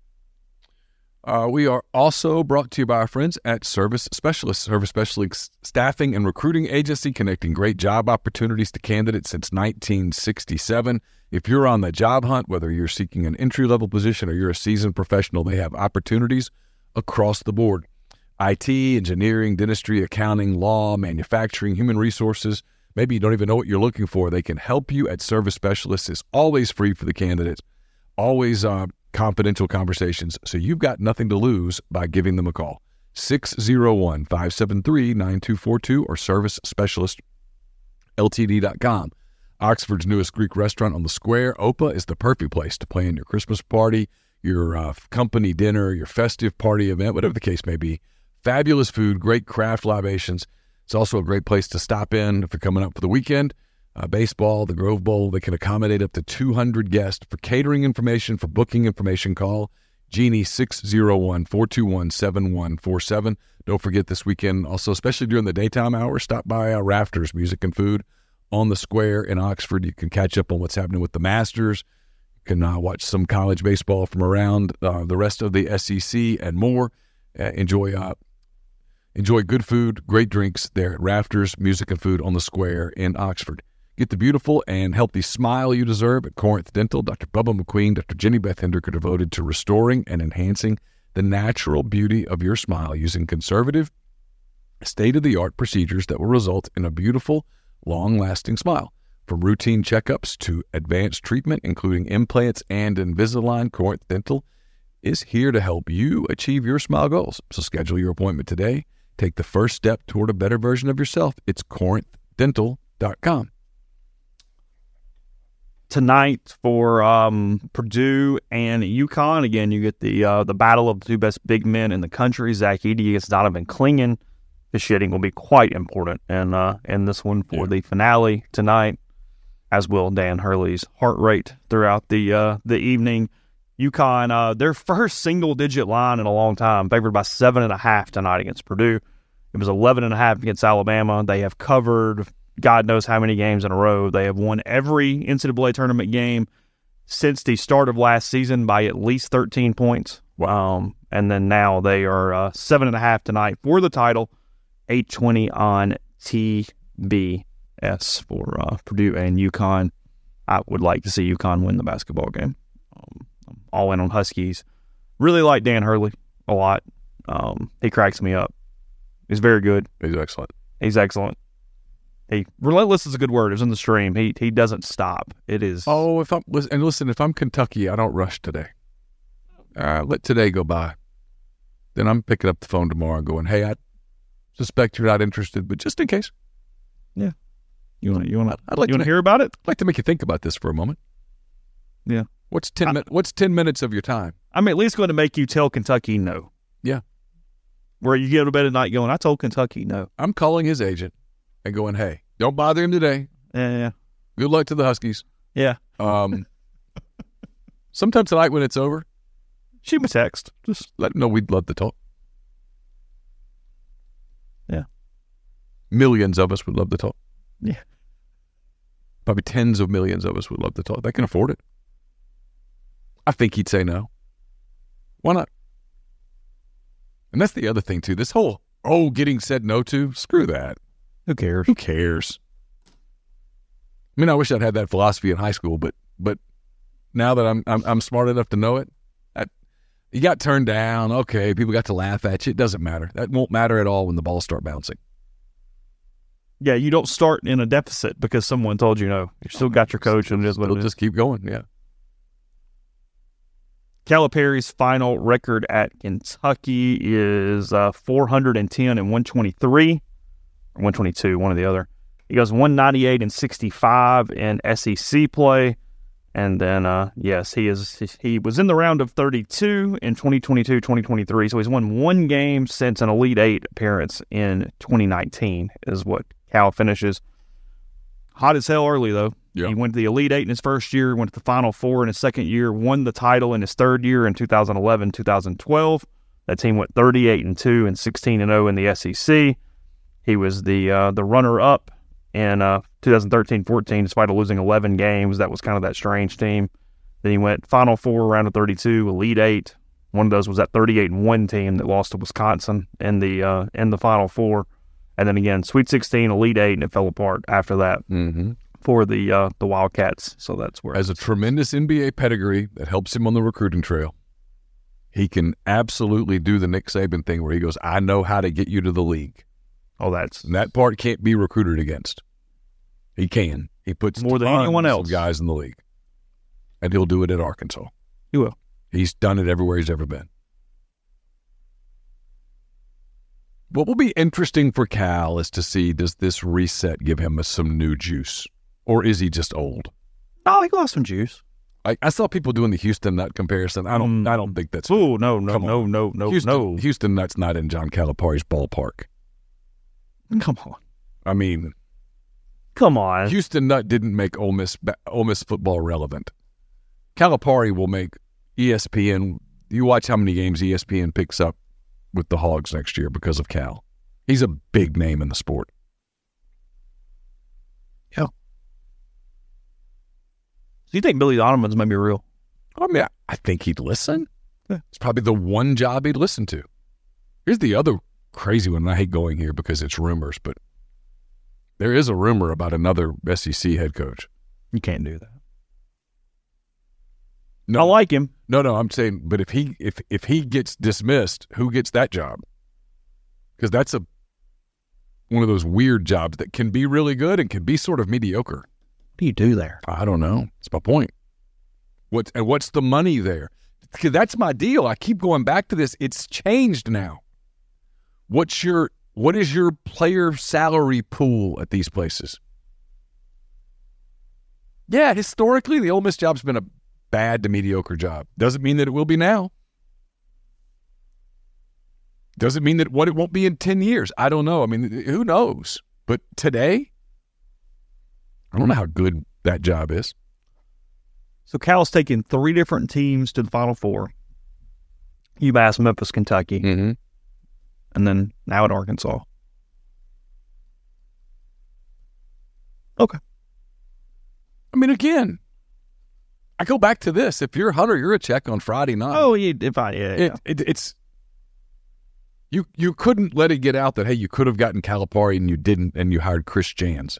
Uh, we are also brought to you by our friends at Service Specialists. Service Specialists staffing and recruiting agency connecting great job opportunities to candidates since nineteen sixty-seven. If you're on the job hunt, whether you're seeking an entry-level position or you're a seasoned professional, they have opportunities across the board. I T, engineering, dentistry, accounting, law, manufacturing, human resources. Maybe you don't even know what you're looking for. They can help you at Service Specialists. It's always free for the candidates. Always uh, confidential conversations, so you've got nothing to lose by giving them a call. six oh one, five seven three, nine two four two or service specialist L T D dot com. Oxford's newest Greek restaurant on the square, Opa, is the perfect place to plan your Christmas party, your uh, company dinner, your festive party event, whatever the case may be. Fabulous food, great craft libations. It's also a great place to stop in if you're coming up for the weekend. Uh, baseball, the Grove Bowl, they can accommodate up to two hundred guests. For catering information, for booking information, call Jeannie six oh one, four two one, seven one four seven. Don't forget this weekend, also, especially during the daytime hours, stop by uh, Rafters Music and Food on the square in Oxford. You can catch up on what's happening with the Masters. You can uh, watch some college baseball from around uh, the rest of the S E C and more. Uh, enjoy uh, enjoy good food, great drinks there at Rafters Music and Food on the square in Oxford. Get the beautiful and healthy smile you deserve at Corinth Dental. Doctor Bubba McQueen, Doctor Jenny Beth Hendrick are devoted to restoring and enhancing the natural beauty of your smile using conservative, state-of-the-art procedures that will result in a beautiful, long-lasting smile. From routine checkups to advanced treatment, including implants and Invisalign, Corinth Dental is here to help you achieve your smile goals. So schedule your appointment today. Take the first step toward a better version of yourself. It's corinth dental dot com. Tonight for um, Purdue and UConn. Again, you get the uh, the battle of the two best big men in the country. Zach Edey against Donovan Clingan. officiating will be quite important in, uh, in this one for yeah. the finale tonight, as will Dan Hurley's heart rate throughout the uh, the evening. UConn, uh, their first single-digit line in a long time, favored by seven and a half tonight against Purdue. It was eleven and a half against Alabama. They have covered God knows how many games in a row. They have won every N C double A tournament game since the start of last season by at least thirteen points. Um, and then now they are uh, seven and a half tonight for the title, eight twenty on T B S for uh, Purdue and UConn. I would like to see UConn win the basketball game. Um, I'm all in on Huskies. Really like Dan Hurley a lot. Um, he cracks me up. He's very good. He's excellent. He's excellent. He relentless is a good word. It's in the stream. He he doesn't stop. It is. Oh, if I'm and listen, if I'm Kentucky, I don't rush today. Uh, let today go by. Then I'm picking up the phone tomorrow and going, "Hey, I suspect you're not interested, but just in case." Yeah. You want you want I'd like you want to hear about it? I'd like to make you think about this for a moment. Yeah. What's ten minutes? What's ten minutes of your time? I'm at least going to make you tell Kentucky no. Yeah. Where you get to bed at night going, I told Kentucky no. I'm calling his agent and going, "Hey, don't bother him today. Yeah. yeah. Good luck to the Huskies." Yeah. Um. Sometime tonight when it's over, shoot him a text. Just let him know we'd love to talk. Yeah. Millions of us would love to talk. Yeah. Probably tens of millions of us would love to talk. They can afford it. I think he'd say no. Why not? And that's the other thing, too. This whole, oh, getting said no to, screw that. Who cares? Who cares? I mean, I wish I'd had that philosophy in high school, but but now that I'm I'm, I'm smart enough to know it, I, you got turned down. Okay, people got to laugh at you. It doesn't matter. That won't matter at all when the balls start bouncing. Yeah, you don't start in a deficit because someone told you no. You still got your coach, and it is what it is. Just keep going, yeah. Calipari's final record at Kentucky is uh, four hundred ten and one twenty-three, or one twenty-two, one or the other. He goes one ninety-eight and sixty-five in S E C play. And then, uh, yes, he is. He was in the round of thirty-two in twenty twenty-two twenty twenty-three, so he's won one game since an Elite Eight appearance in twenty nineteen is what Cal finishes. Hot as hell early, though. Yeah. He went to the Elite Eight in his first year, went to the Final Four in his second year, won the title in his third year in two thousand eleven two thousand twelve. That team went thirty-eight and two and sixteen and oh in the S E C. He was the uh, the runner-up in uh, twenty thirteen fourteen, despite losing eleven games. That was kind of that strange team. Then he went Final Four, round of thirty-two, Elite Eight. One of those was that thirty-eight and one team that lost to Wisconsin in the uh, in the Final Four. And then again, Sweet sixteen, Elite Eight, and it fell apart after that. Mm-hmm. For the uh, the Wildcats, so that's where. As a tremendous N B A pedigree that helps him on the recruiting trail, he can absolutely do the Nick Saban thing where he goes, "I know how to get you to the league." Oh, that's and that part can't be recruited against. He can. He puts more than anyone else of guys in the league, and he'll do it at Arkansas. He will. He's done it everywhere he's ever been. What will be interesting for Cal is to see, does this reset give him some new juice? Or is he just old? Oh, he lost some juice. I, I saw people doing the Houston Nut comparison. I don't. Mm. I don't think that's. Oh no, no, no, no, no, Houston, no. Houston Nut's not in John Calipari's ballpark. Come on. I mean, come on. Houston Nut didn't make Ole Miss Ole Miss football relevant. Calipari will make E S P N. You watch how many games E S P N picks up with the Hogs next year because of Cal. He's a big name in the sport. Yeah. Do you think Billy Donovan's maybe real? I mean, I, I think he'd listen. Yeah. It's probably the one job he'd listen to. Here's the other crazy one. I hate going here because it's rumors, but there is a rumor about another S E C head coach. You can't do that. No, I like him. No, no, I'm saying, but if he if if he gets dismissed, who gets that job? Because that's a one of those weird jobs that can be really good and can be sort of mediocre. What do you do there? I don't know. That's my point. What and what's the money there? Because that's my deal. I keep going back to this. It's changed now. What's your what is your player salary pool at these places? Yeah, historically, the Ole Miss job's been a bad to mediocre job. Doesn't mean that it will be now. Doesn't mean that what it won't be in ten years. I don't know. I mean, who knows? But today, I don't know how good that job is. So Cal's taken three different teams to the Final Four. UMass, Memphis, Kentucky, Mm-hmm. and then now at Arkansas. Okay. I mean, again, I go back to this. If you're Hunter Yurachek on Friday night, Oh, yeah, if I yeah, yeah. it, it, it's you. You couldn't let it get out that hey, you could have gotten Calipari and you didn't, and you hired Chris Jans.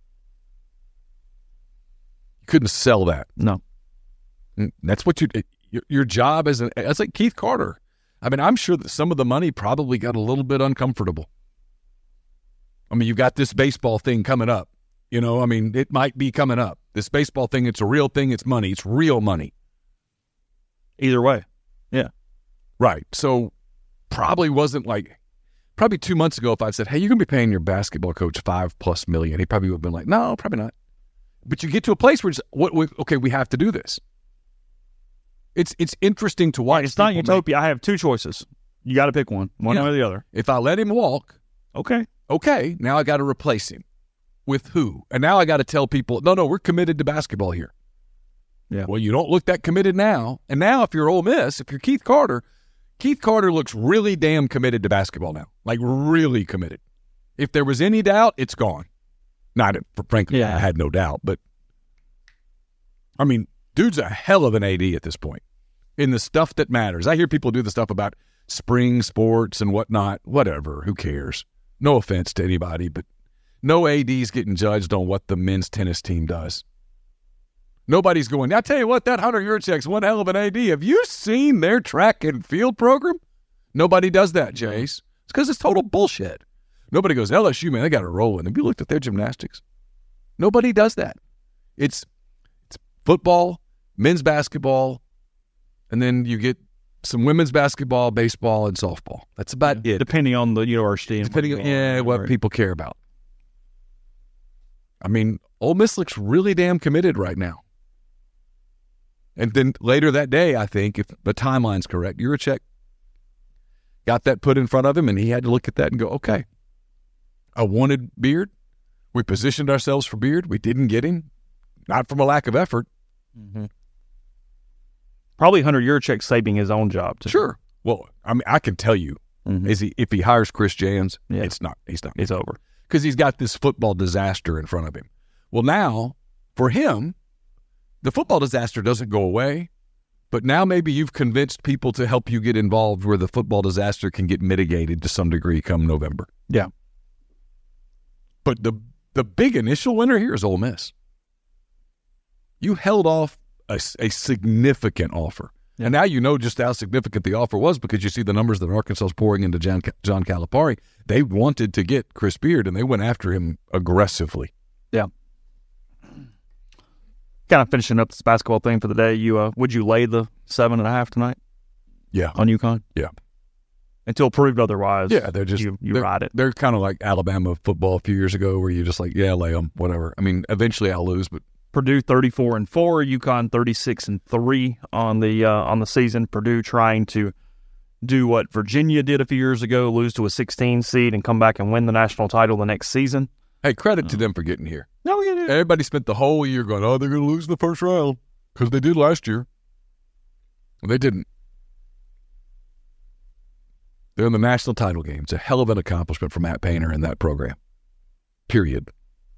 You couldn't sell that. No. And that's what you. Your, your job as an. That's like Keith Carter. I mean, I'm sure that some of the money probably got a little bit uncomfortable. I mean, you got this baseball thing coming up. You know, I mean, it might be coming up. This baseball thing, it's a real thing. It's money. It's real money. Either way. Yeah. Right. So probably wasn't like, probably two months ago, if I'd said, hey, you're going to be paying your basketball coach five plus million, he probably would have been like, no, probably not. But you get to a place where it's, what, what, okay, we have to do this. It's it's interesting to watch. It's not people utopia. make- I have two choices. You got to pick one, one Yeah. or the other. If I let him walk, Okay. okay, now I got to replace him. With who? And now I got to tell people, no, no, we're committed to basketball here. Yeah. Well, you don't look that committed now. And now if you're Ole Miss, if you're Keith Carter, Keith Carter looks really damn committed to basketball now. Like really committed. If there was any doubt, it's gone. Not, frankly, Yeah. I had no doubt. But, I mean, dude's a hell of an A D at this point in the stuff that matters. I hear people do the stuff about spring sports and whatnot. Whatever. Who cares? No offense to anybody, but no A D's getting judged on what the men's tennis team does. Nobody's going, I tell you what, that Hunter Yurachek's one hell of an A D. Have you seen their track and field program? Nobody does that, Jace. It's because it's total bullshit. Nobody goes, L S U, man, they got it rolling. Have you looked at their gymnastics? Nobody does that. It's it's football, men's basketball, and then you get some women's basketball, baseball, and softball. That's about Yeah. it. Depending on the university. and Depending what on you yeah, want. what Right. people care about. I mean, Ole Miss looks really damn committed right now. And then later that day, I think, if the timeline's correct, Yurachek got that put in front of him, and he had to look at that and go, okay, I wanted Beard. We positioned ourselves for Beard. We didn't get him. Not from a lack of effort. Mm-hmm. Probably Hunter Yurachek saving his own job, too. Sure. Well, I mean, I can tell you, Mhm. is he if he hires Chris Jans, Yeah. it's not. He's not. It's over. Because he's got this football disaster in front of him. Well, now, for him, the football disaster doesn't go away, but now maybe you've convinced people to help you get involved where the football disaster can get mitigated to some degree come November. Yeah. But the the big initial winner here is Ole Miss. You held off a, s- a significant offer. Yeah. And now you know just how significant the offer was because you see the numbers that Arkansas is pouring into John, John Calipari. They wanted to get Chris Beard, and they went after him aggressively. Yeah. Kind of finishing up this basketball thing for the day. You uh, would you lay the seven and a half tonight Yeah. on UConn? Yeah. Until proved otherwise. Yeah, they're just you, you they're, ride it. They're kind of like Alabama football a few years ago, where you're just like, yeah, lay them, whatever. I mean, eventually I'll lose, but Purdue thirty-four and four, UConn thirty-six and three on the uh, on the season. Purdue trying to do what Virginia did a few years ago, lose to a sixteen seed and come back and win the national title the next season. hey, credit to them for getting here. No, yeah, yeah. Everybody spent the whole year going, oh, they're going to lose in the first round because they did last year. Well, they didn't. They're in the national title game. It's a hell of an accomplishment for Matt Painter and that program. Period.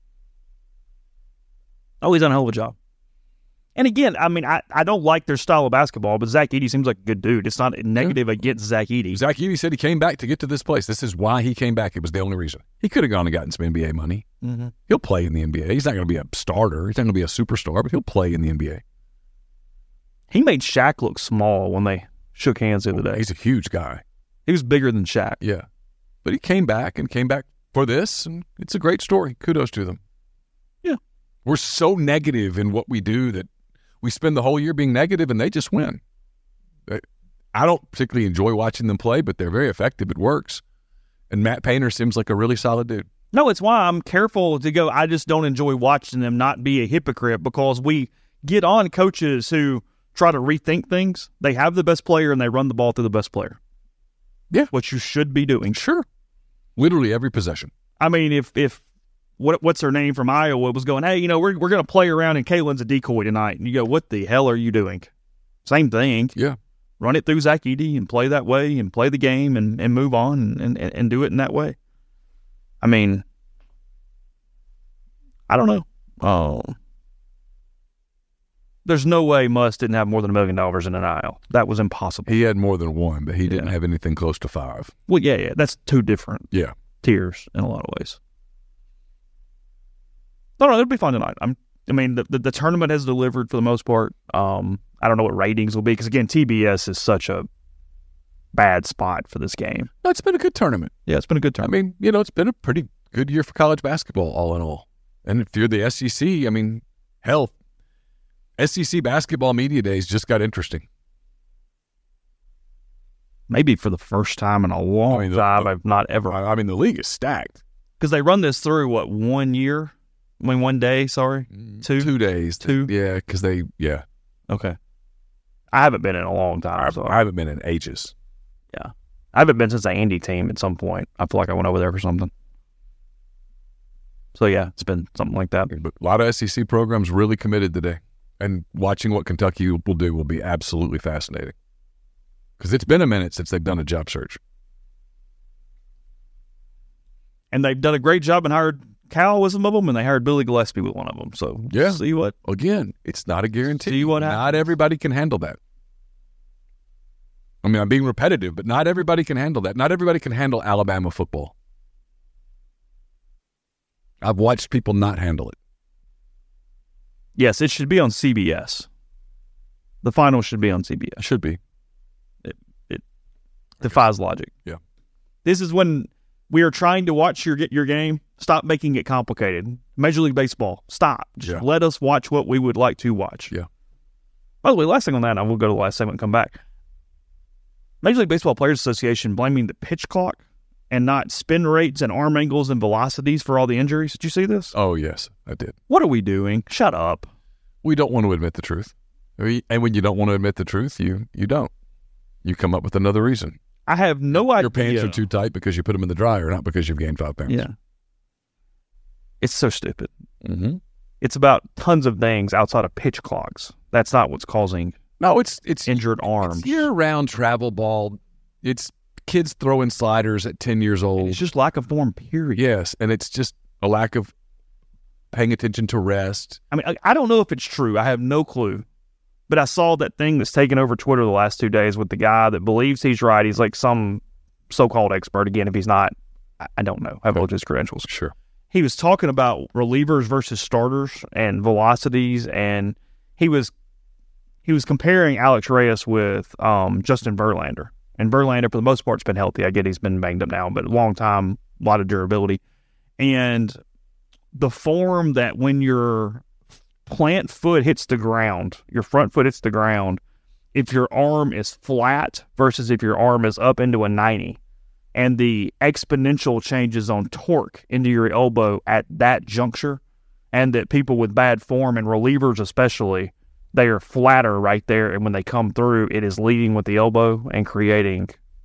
Oh, he's done a hell of a job. And again, I mean, I, I don't like their style of basketball, but Zach Edey seems like a good dude. It's not a negative against Zach Edey. Zach Edey said he came back to get to this place. This is why he came back. It was the only reason. He could have gone and gotten some N B A money. Mm-hmm. He'll play in the N B A. He's not going to be a starter. He's not going to be a superstar, but he'll play in the N B A. He made Shaq look small when they shook hands the other day. He's a huge guy. He was bigger than Shaq. Yeah. But he came back and came back for this, and it's a great story. Kudos to them. Yeah. We're so negative in what we do that we spend the whole year being negative, and they just win. I don't particularly enjoy watching them play, but they're very effective. It works. And Matt Painter seems like a really solid dude. No, it's why I'm careful to go. I just don't enjoy watching them not be a hypocrite because we get on coaches who try to rethink things. They have the best player and they run the ball through the best player. Yeah. What you should be doing. Sure. Literally every possession. I mean, if if what what's her name from Iowa was going, hey, you know, we're we're going to play around and Kaylin's a decoy tonight. And you go, what the hell are you doing? Same thing. Yeah. Run it through Zach Edey and play that way and play the game and, and move on and, and, and do it in that way. I mean, I don't know. Oh, there's no way Muss didn't have more than a million dollars in an I L. That was impossible. He had more than one, but he didn't Yeah. have anything close to five. Well, yeah, yeah. That's two different Yeah. tiers in a lot of ways. No, no, it'll be fun tonight. I'm. I mean, the, the the tournament has delivered for the most part. Um, I don't know what ratings will be because again, T B S is such a bad spot for this game. No, it's been a good tournament. Yeah, it's been a good I tournament. mean, you know, it's been a pretty good year for college basketball, all in all. And if you're the S E C, I mean, hell, S E C basketball media days just got interesting. Maybe for the first time in a long I mean, the- time, the- I've not ever I I mean, the league is stacked. because they run this through what one year, I mean one day. Sorry, two. Two days. Two? Yeah, because they, yeah. Okay, I haven't been in a long time. I, So I haven't been in ages. yeah, I haven't been since the Andy team. At some point, I feel like I went over there for something. So yeah, it's been something like that. But a lot of S E C programs really committed today. And watching what Kentucky will do will be absolutely fascinating. Because it's been a minute since they've done a job search. And they've done a great job and hired Cal with some of them, and they hired Billy Gillespie with one of them. So Yeah. see what Again, it's not a guarantee. See what Not happens. everybody can handle that. I mean, I'm being repetitive, but not everybody can handle that. Not everybody can handle Alabama football. I've watched people not handle it. Yes, it should be on C B S. The final should be on C B S. It should be. Defies logic. Yeah. This is when we are trying to watch your your game. Stop making it complicated. Major League Baseball, stop. Just Yeah. let us watch what we would like to watch. Yeah. By the way, last thing on that, and I will go to the last segment and come back. Major League Baseball Players Association blaming the pitch clock and not spin rates and arm angles and velocities for all the injuries. Did you see this? Oh, yes, I did. What are we doing? Shut up. We don't want to admit the truth. We- And when you don't want to admit the truth, you you don't. You come up with another reason. I have no idea. Your pants are too tight because you put them in the dryer, not because you've gained five pounds. Yeah. It's so stupid. Mm-hmm. It's about tons of things outside of pitch clocks. That's not what's causing No, it's it's injured arms. It's year-round travel ball. It's kids throwing sliders at ten years old. It's just lack of form, period. Yes, and it's just a lack of paying attention to rest. I mean, I, I don't know if it's true. I have no clue. But I saw that thing that's taken over Twitter the last two days with the guy that believes he's right. He's like some so-called expert. Again, if he's not, I, I don't know. I haven't looked at his credentials. Sure. He was talking about relievers versus starters and velocities, and he was he was comparing Alex Reyes with um, Justin Verlander. And Verlander, for the most part, has been healthy. I get he's been banged up now, but a long time, a lot of durability. And the form that when your plant foot hits the ground, your front foot hits the ground, if your arm is flat versus if your arm is up into a ninety, and the exponential changes on torque into your elbow at that juncture, and that people with bad form and relievers especially, they are flatter right there, and when they come through, it is leading with the elbow and creating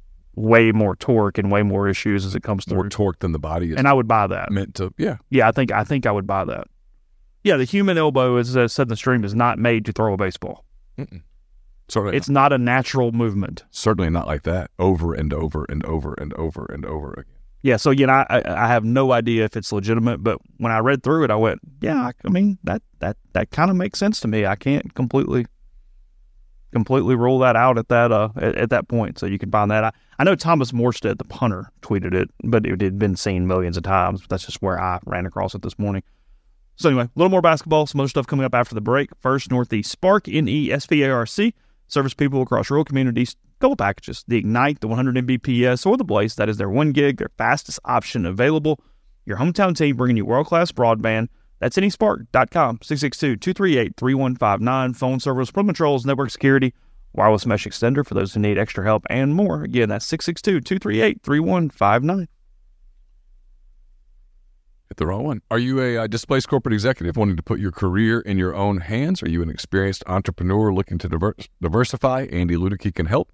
way more torque and way more issues as it comes through. More torque than the body is And I would buy that. meant to. Yeah. Yeah, I think I think I would buy that. Yeah, the human elbow, as I said in the stream, is not made to throw a baseball. Mm-mm. Certainly, It's not a natural movement. certainly not like that. Over and over and over and over and over again. Yeah, so you know, I, I have no idea if it's legitimate, but when I read through it, I went, yeah, I, I mean that that that kind of makes sense to me. I can't completely completely rule that out at that uh at, at that point. So you can find that. I, I know Thomas Morstead, the punter, tweeted it, but it had been seen millions of times. But that's just where I ran across it this morning. So anyway, a little more basketball, some other stuff coming up after the break. First, Northeast Spark, N E S P A R C, service people across rural communities. Couple packages, the Ignite, the one hundred M B P S, or the Blaze. That is their one gig, their fastest option available. Your hometown team bringing you world-class broadband. That's any spark dot com, six six two, two three eight, three one five nine. Phone service, remote controls, network security, wireless mesh extender for those who need extra help, and more. Again, that's six six two, two three eight, three one five nine. Hit the wrong one. Are you a uh, displaced corporate executive wanting to put your career in your own hands? Are you an experienced entrepreneur looking to diver- diversify? Andy Ludicky can help.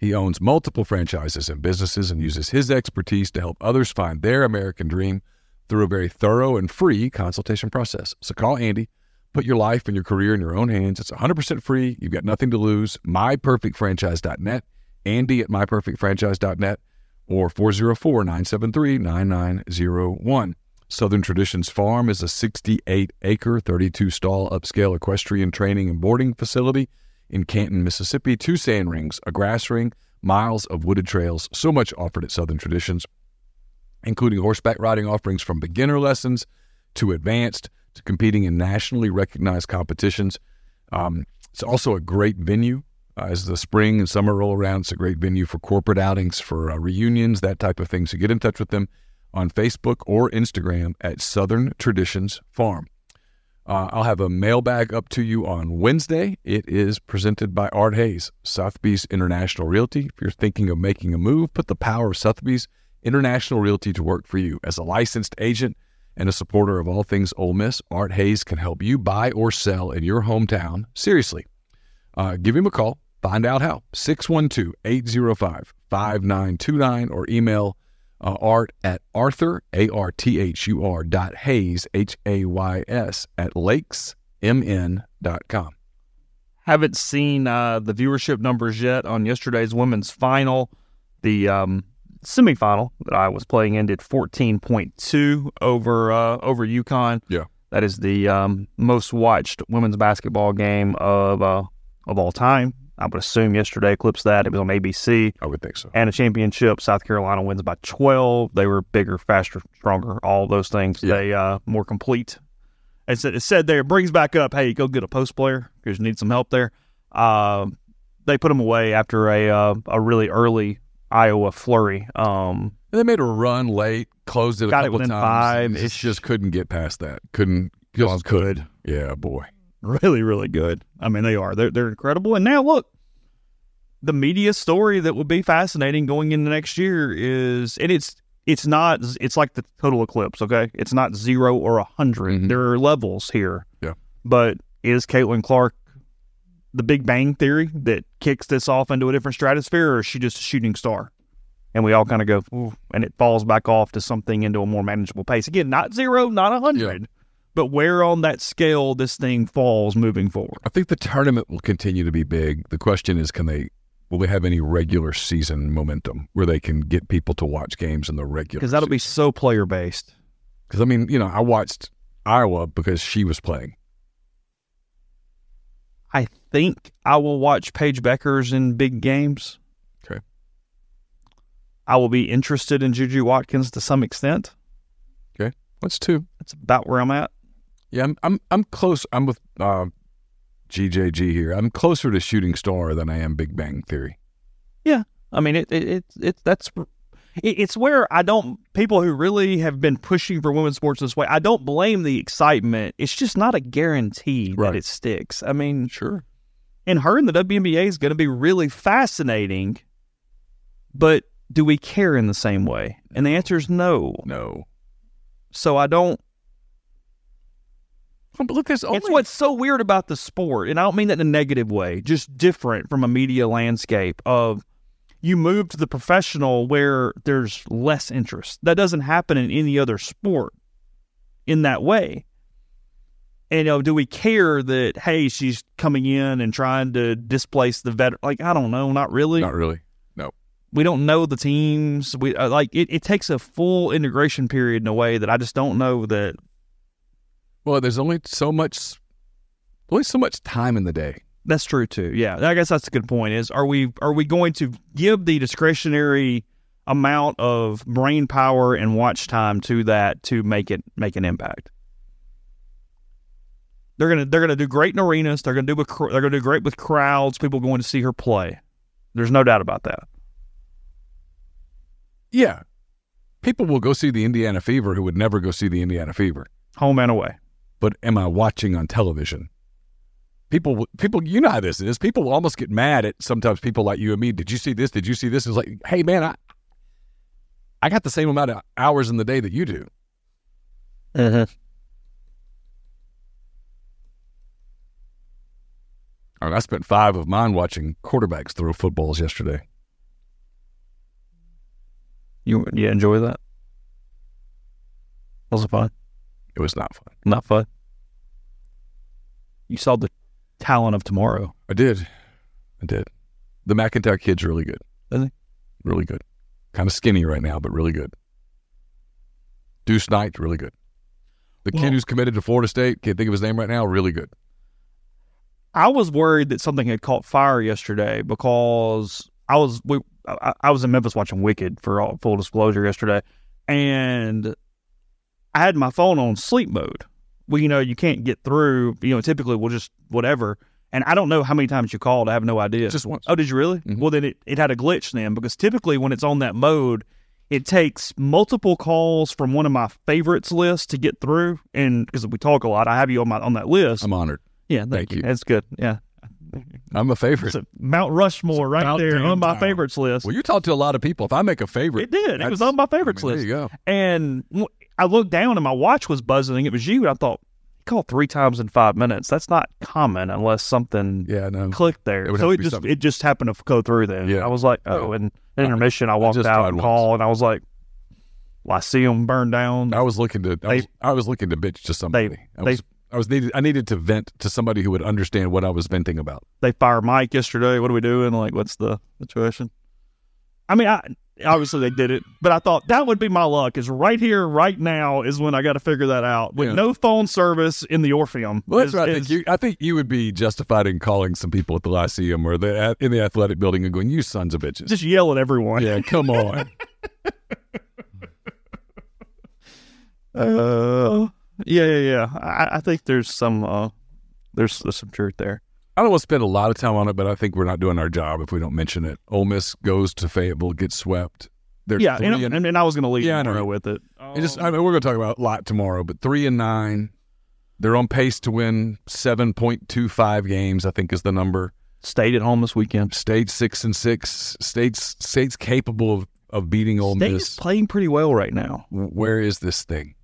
He owns multiple franchises and businesses and uses his expertise to help others find their American dream through a very thorough and free consultation process. So call Andy. Put your life and your career in your own hands. It's one hundred percent free. You've got nothing to lose. my perfect franchise dot net, Andy at my perfect franchise dot net, or four oh four, nine seven three, nine nine oh one. Southern Traditions Farm is a sixty-eight acre, thirty-two stall upscale equestrian training and boarding facility in Canton, Mississippi. Two sand rings, a grass ring, miles of wooded trails, so much offered at Southern Traditions, including horseback riding offerings from beginner lessons to advanced, to competing in nationally recognized competitions. Um, it's also a great venue. Uh, as the spring and summer roll around, it's a great venue for corporate outings, for uh, reunions, that type of thing. So get in touch with them on Facebook or Instagram at Southern Traditions Farm. Uh, I'll have a mailbag up to you on Wednesday. It is presented by Art Hayes, Sotheby's International Realty. If you're thinking of making a move, put the power of Sotheby's International Realty to work for you. As a licensed agent and a supporter of all things Ole Miss, Art Hayes can help you buy or sell in your hometown. Seriously. Uh, give him a call. Find out how. six one two, eight oh five, five nine two nine or email uh, art at arthur, A R T H U R dot Hayes, H A Y S, at lakes m n dot com. Haven't seen uh, the viewership numbers yet on yesterday's women's final. The um, semifinal that I was playing in did fourteen point two over uh, over UConn. Yeah. That is the um, most watched women's basketball game of uh, of all time. I would assume yesterday eclipsed that. It was on A B C. I would think so. And a championship. South Carolina wins by twelve. They were bigger, faster, stronger, all those things. Yeah. They uh, more complete. It said, it said there, it brings back up, hey, go get a post player because you need some help there. Uh, they put them away after a uh, a really early Iowa flurry. Um, they made a run late, closed it a got couple it within times. Five. It just couldn't get past that. Couldn't. Just good. Yeah, boy. Really, really good. I mean, they are. They're, they're incredible. And now, look, the media story that would be fascinating going into next year is, and it's it's not, it's like the total eclipse, okay? It's not zero or a hundred. Mm-hmm. There are levels here. Yeah. But is Caitlin Clark the Big Bang Theory that kicks this off into a different stratosphere, or is she just a shooting star? And we all kind of go, ooh, and it falls back off to something into a more manageable pace. Again, not zero, not a hundred. Yeah. But where on that scale this thing falls moving forward? I think the tournament will continue to be big. The question is, can they, will they have any regular season momentum where they can get people to watch games in the regular Because that'll season? be so player-based. Because, I mean, you know, I watched Iowa because she was playing. I think I will watch Paige Beckers in big games. Okay. I will be interested in Juju Watkins to some extent. Okay. That's two. That's about where I'm at. Yeah, I'm I'm I'm close. I'm with uh, G J G here. I'm closer to shooting star than I am Big Bang Theory. Yeah, I mean it. It. It. it that's. It, it's where I don't. People who really have been pushing for women's sports this way, I don't blame the excitement. It's just not a guarantee right. that it sticks. I mean, sure. And her in the W N B A is going to be really fascinating, but do we care in the same way? And the answer is no. No. So I don't. But look, there's only... It's what's so weird about the sport, and I don't mean that in a negative way, just different from a media landscape of you move to the professional where there's less interest. That doesn't happen in any other sport in that way. And, you know, do we care that, hey, she's coming in and trying to displace the veteran? Like, I don't know, not really. Not really, no. We don't know the teams. We uh, like it, it takes a full integration period in a way that I just don't know that. Well, there's only so much, only so much time in the day. That's true too. Yeah, I guess that's a good point. Is are we are we going to give the discretionary amount of brain power and watch time to that to make it make an impact? They're gonna they're gonna do great in arenas. They're gonna do with, they're gonna do great with crowds. People going to see her play. There's no doubt about that. Yeah, people will go see the Indiana Fever who would never go see the Indiana Fever, home and away. But am I watching on television? People, people, you know how this is. People will almost get mad at sometimes people like you and me. Did you see this? Did you see this? It's like, hey, man, I, I got the same amount of hours in the day that you do. Uh-huh. I spent five of mine watching quarterbacks throw footballs yesterday. You you enjoy that? Was it fun? It was not fun. Not fun. You saw the talent of tomorrow. I did. I did. The McIntyre kid's really good. Isn't he? Really good. Kind of skinny right now, but really good. Deuce Knight, really good. The Well- kid who's committed to Florida State, can't think of his name right now, really good. I was worried that something had caught fire yesterday because I was we I, I was in Memphis watching Wicked for all full disclosure yesterday, and I had my phone on sleep mode. Well, you know, you can't get through. You know, typically we'll just whatever. And I don't know how many times you called. I have no idea. Just once. Oh, did you really? Mhm. Well, then it, it had a glitch then because typically when it's on that mode, it takes multiple calls from one of my favorites lists to get through. And because we talk a lot, I have you on my on that list. I'm honored. Yeah, thank, Thank you. you. That's good. Yeah. I'm a favorite. It's a Mount Rushmore right About there damn on my time. favorites list. Well, you talk to a lot of people. If I make a favorite. It did. It was that's- on my favorites I mean, list. There you go. And w- I looked down and my watch was buzzing. It was you. And I thought, you called three times in five minutes. That's not common unless something Yeah, no. clicked there. It would So have to it be just something. it just happened to go through then. Yeah. I was like, oh, No. and in intermission, I walked just out tried and once. called, and I was like, Lyceum burned down. I was looking to. I, They- was, I was looking to bitch to somebody. They- I was. I was needed. I needed to vent to somebody who would understand what I was venting about. They fired Mike yesterday. What are we doing? Like, what's the situation? I mean, I, obviously they did it, but I thought that would be my luck. Is right here, right now, is when I got to figure that out. With Yeah. no phone service in the Orpheum. Well, that's is- right. I is- think you. I think you would be justified in calling some people at the Lyceum or the in the athletic building and going, "You sons of bitches." just yell at everyone. Yeah, come on. Uh, yeah, yeah, yeah. I, I think there's some uh, there's, there's some truth there. I don't want to spend a lot of time on it, but I think we're not doing our job if we don't mention it. Ole Miss goes to Fayetteville, gets swept. They're Yeah, three and, and, and, and I was going to leave Yeah, I know. tomorrow with it. and just, I mean, we're going to talk about a lot tomorrow, but three and nine. They're on pace to win seven point two five games, I think is the number. Stayed at home this weekend. State six and six. State's State's capable of, of beating Ole State Miss. is playing pretty well right now. Where is this thing?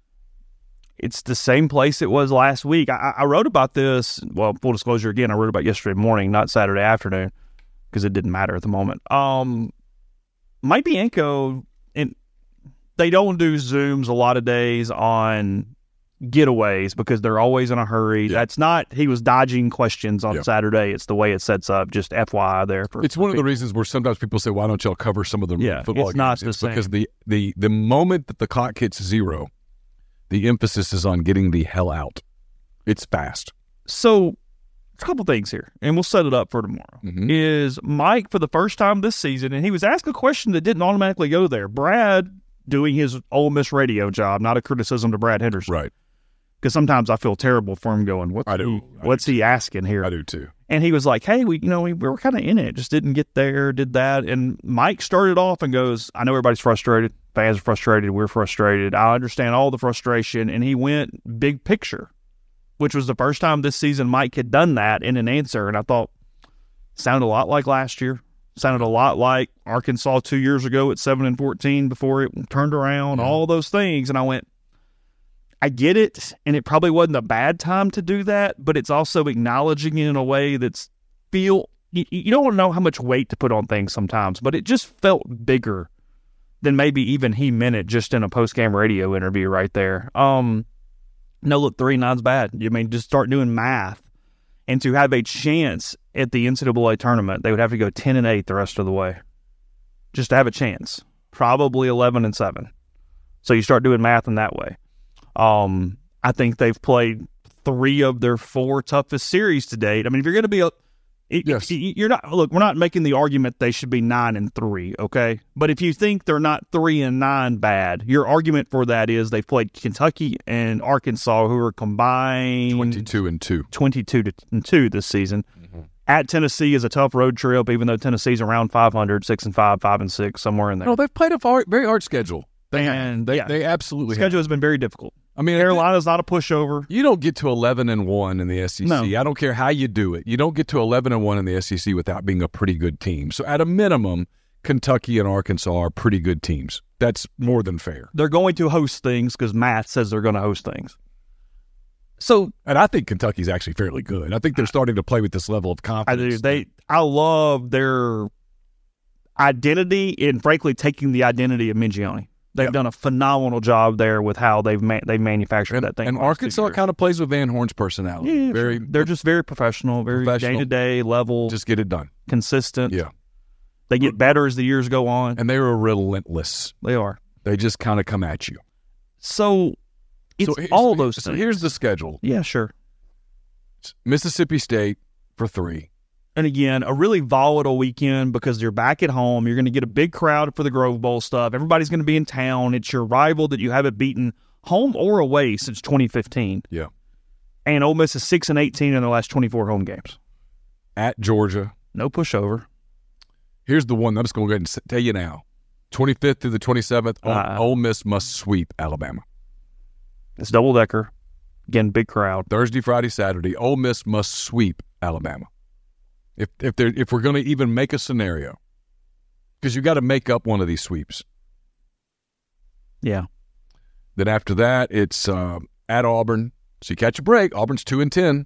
It's the same place it was last week. I, I wrote about this. Well, full disclosure again, I wrote about yesterday morning, not Saturday afternoon, because it didn't matter at the moment. Um, Mike Bianco, and they don't do Zooms a lot of days on getaways because they're always in a hurry. Yeah. That's not, he was dodging questions on Yeah. Saturday. It's the way it sets up. Just F Y I there. For It's one of the reasons where sometimes people say, "Why don't y'all cover some of the Yeah, football it's not games?" the It's same. because the, the the moment that the clock hits zero, the emphasis is on getting the hell out. It's fast. So, a couple things here, and we'll set it up for tomorrow. Mhm. Is Mike for the first time this season, and he was asked a question that didn't automatically go there. Brad doing his Ole Miss radio job, not a criticism to Brad Henderson, Right. because sometimes I feel terrible for him going, what's I do. he, I do what's he asking here? I do too. And he was like, hey, we you know we, we were kind of in it, just didn't get there, did that. And Mike started off and goes, I know everybody's frustrated, fans are frustrated, we're frustrated, I understand all the frustration. And he went big picture, which was the first time this season Mike had done that in an answer. And I thought, sounded a lot like last year, sounded a lot like Arkansas two years ago at seven and fourteen before it turned around, Yeah. all those things. And I went, I get it, and it probably wasn't a bad time to do that, but it's also acknowledging it in a way that's feel you, you don't want to know how much weight to put on things sometimes, but it just felt bigger than maybe even he meant it just in a post-game radio interview right there. Um, no, look, three and nine's bad. I mean, just start doing math, and to have a chance at the N C double A tournament, they would have to go ten and eight the rest of the way, just to have a chance. Probably eleven and seven. So you start doing math in that way. Um, I think they've played three of their four toughest series to date. I mean, if you're going to be a, it, Yes. you're not, look, we're not making the argument they should be nine and three. Okay. But if you think they're not three and nine bad, your argument for that is they've played Kentucky and Arkansas, who are combined Twenty-two and two. twenty-two to two this season. Mm-hmm. At Tennessee is a tough road trip, even though Tennessee's around five hundred, six and five, five and six, somewhere in there. No, they've played a far, very hard schedule. They And they, yeah. they absolutely schedule have. has been very difficult. I mean, Carolina's not a pushover. you don't get to eleven and one in the S E C. No. I don't care how you do it. You don't get to eleven and one in the S E C without being a pretty good team. So at a minimum, Kentucky and Arkansas are pretty good teams. That's more than fair. They're going to host things because math says they're going to host things. So And I think Kentucky's actually fairly good. I think they're starting to play with this level of I confidence. do. They. I love their. identity and, frankly, taking the identity of Mingione. They've yep. done a phenomenal job there with how they've ma- they've manufactured and, that thing. And Arkansas kind of plays with Van Horn's personality. Yeah, very. They're just very professional, very professional. day-to-day level. Just get it done. Consistent. Yeah. They get better as the years go on. And they are relentless. They are. They just kind of come at you. So it's so all those so things. Here's the schedule. Yeah, sure. Mississippi State for three. And again, a really volatile weekend because you're back at home. You're going to get a big crowd for the Grove Bowl stuff. Everybody's going to be in town. It's your rival that you haven't beaten home or away since twenty fifteen. Yeah. And Ole Miss is six and eighteen in their last twenty-four home games. At Georgia. No pushover. Here's the one I'm just going to go ahead and tell you now. twenty-fifth through the twenty-seventh, uh, Ole Miss must sweep Alabama. It's double-decker. Again, big crowd. Thursday, Friday, Saturday, Ole Miss must sweep Alabama. If if they're if we're going to even make a scenario, because you got to make up one of these sweeps. Yeah. Then after that, it's uh, at Auburn. So you catch a break. Auburn's two and ten.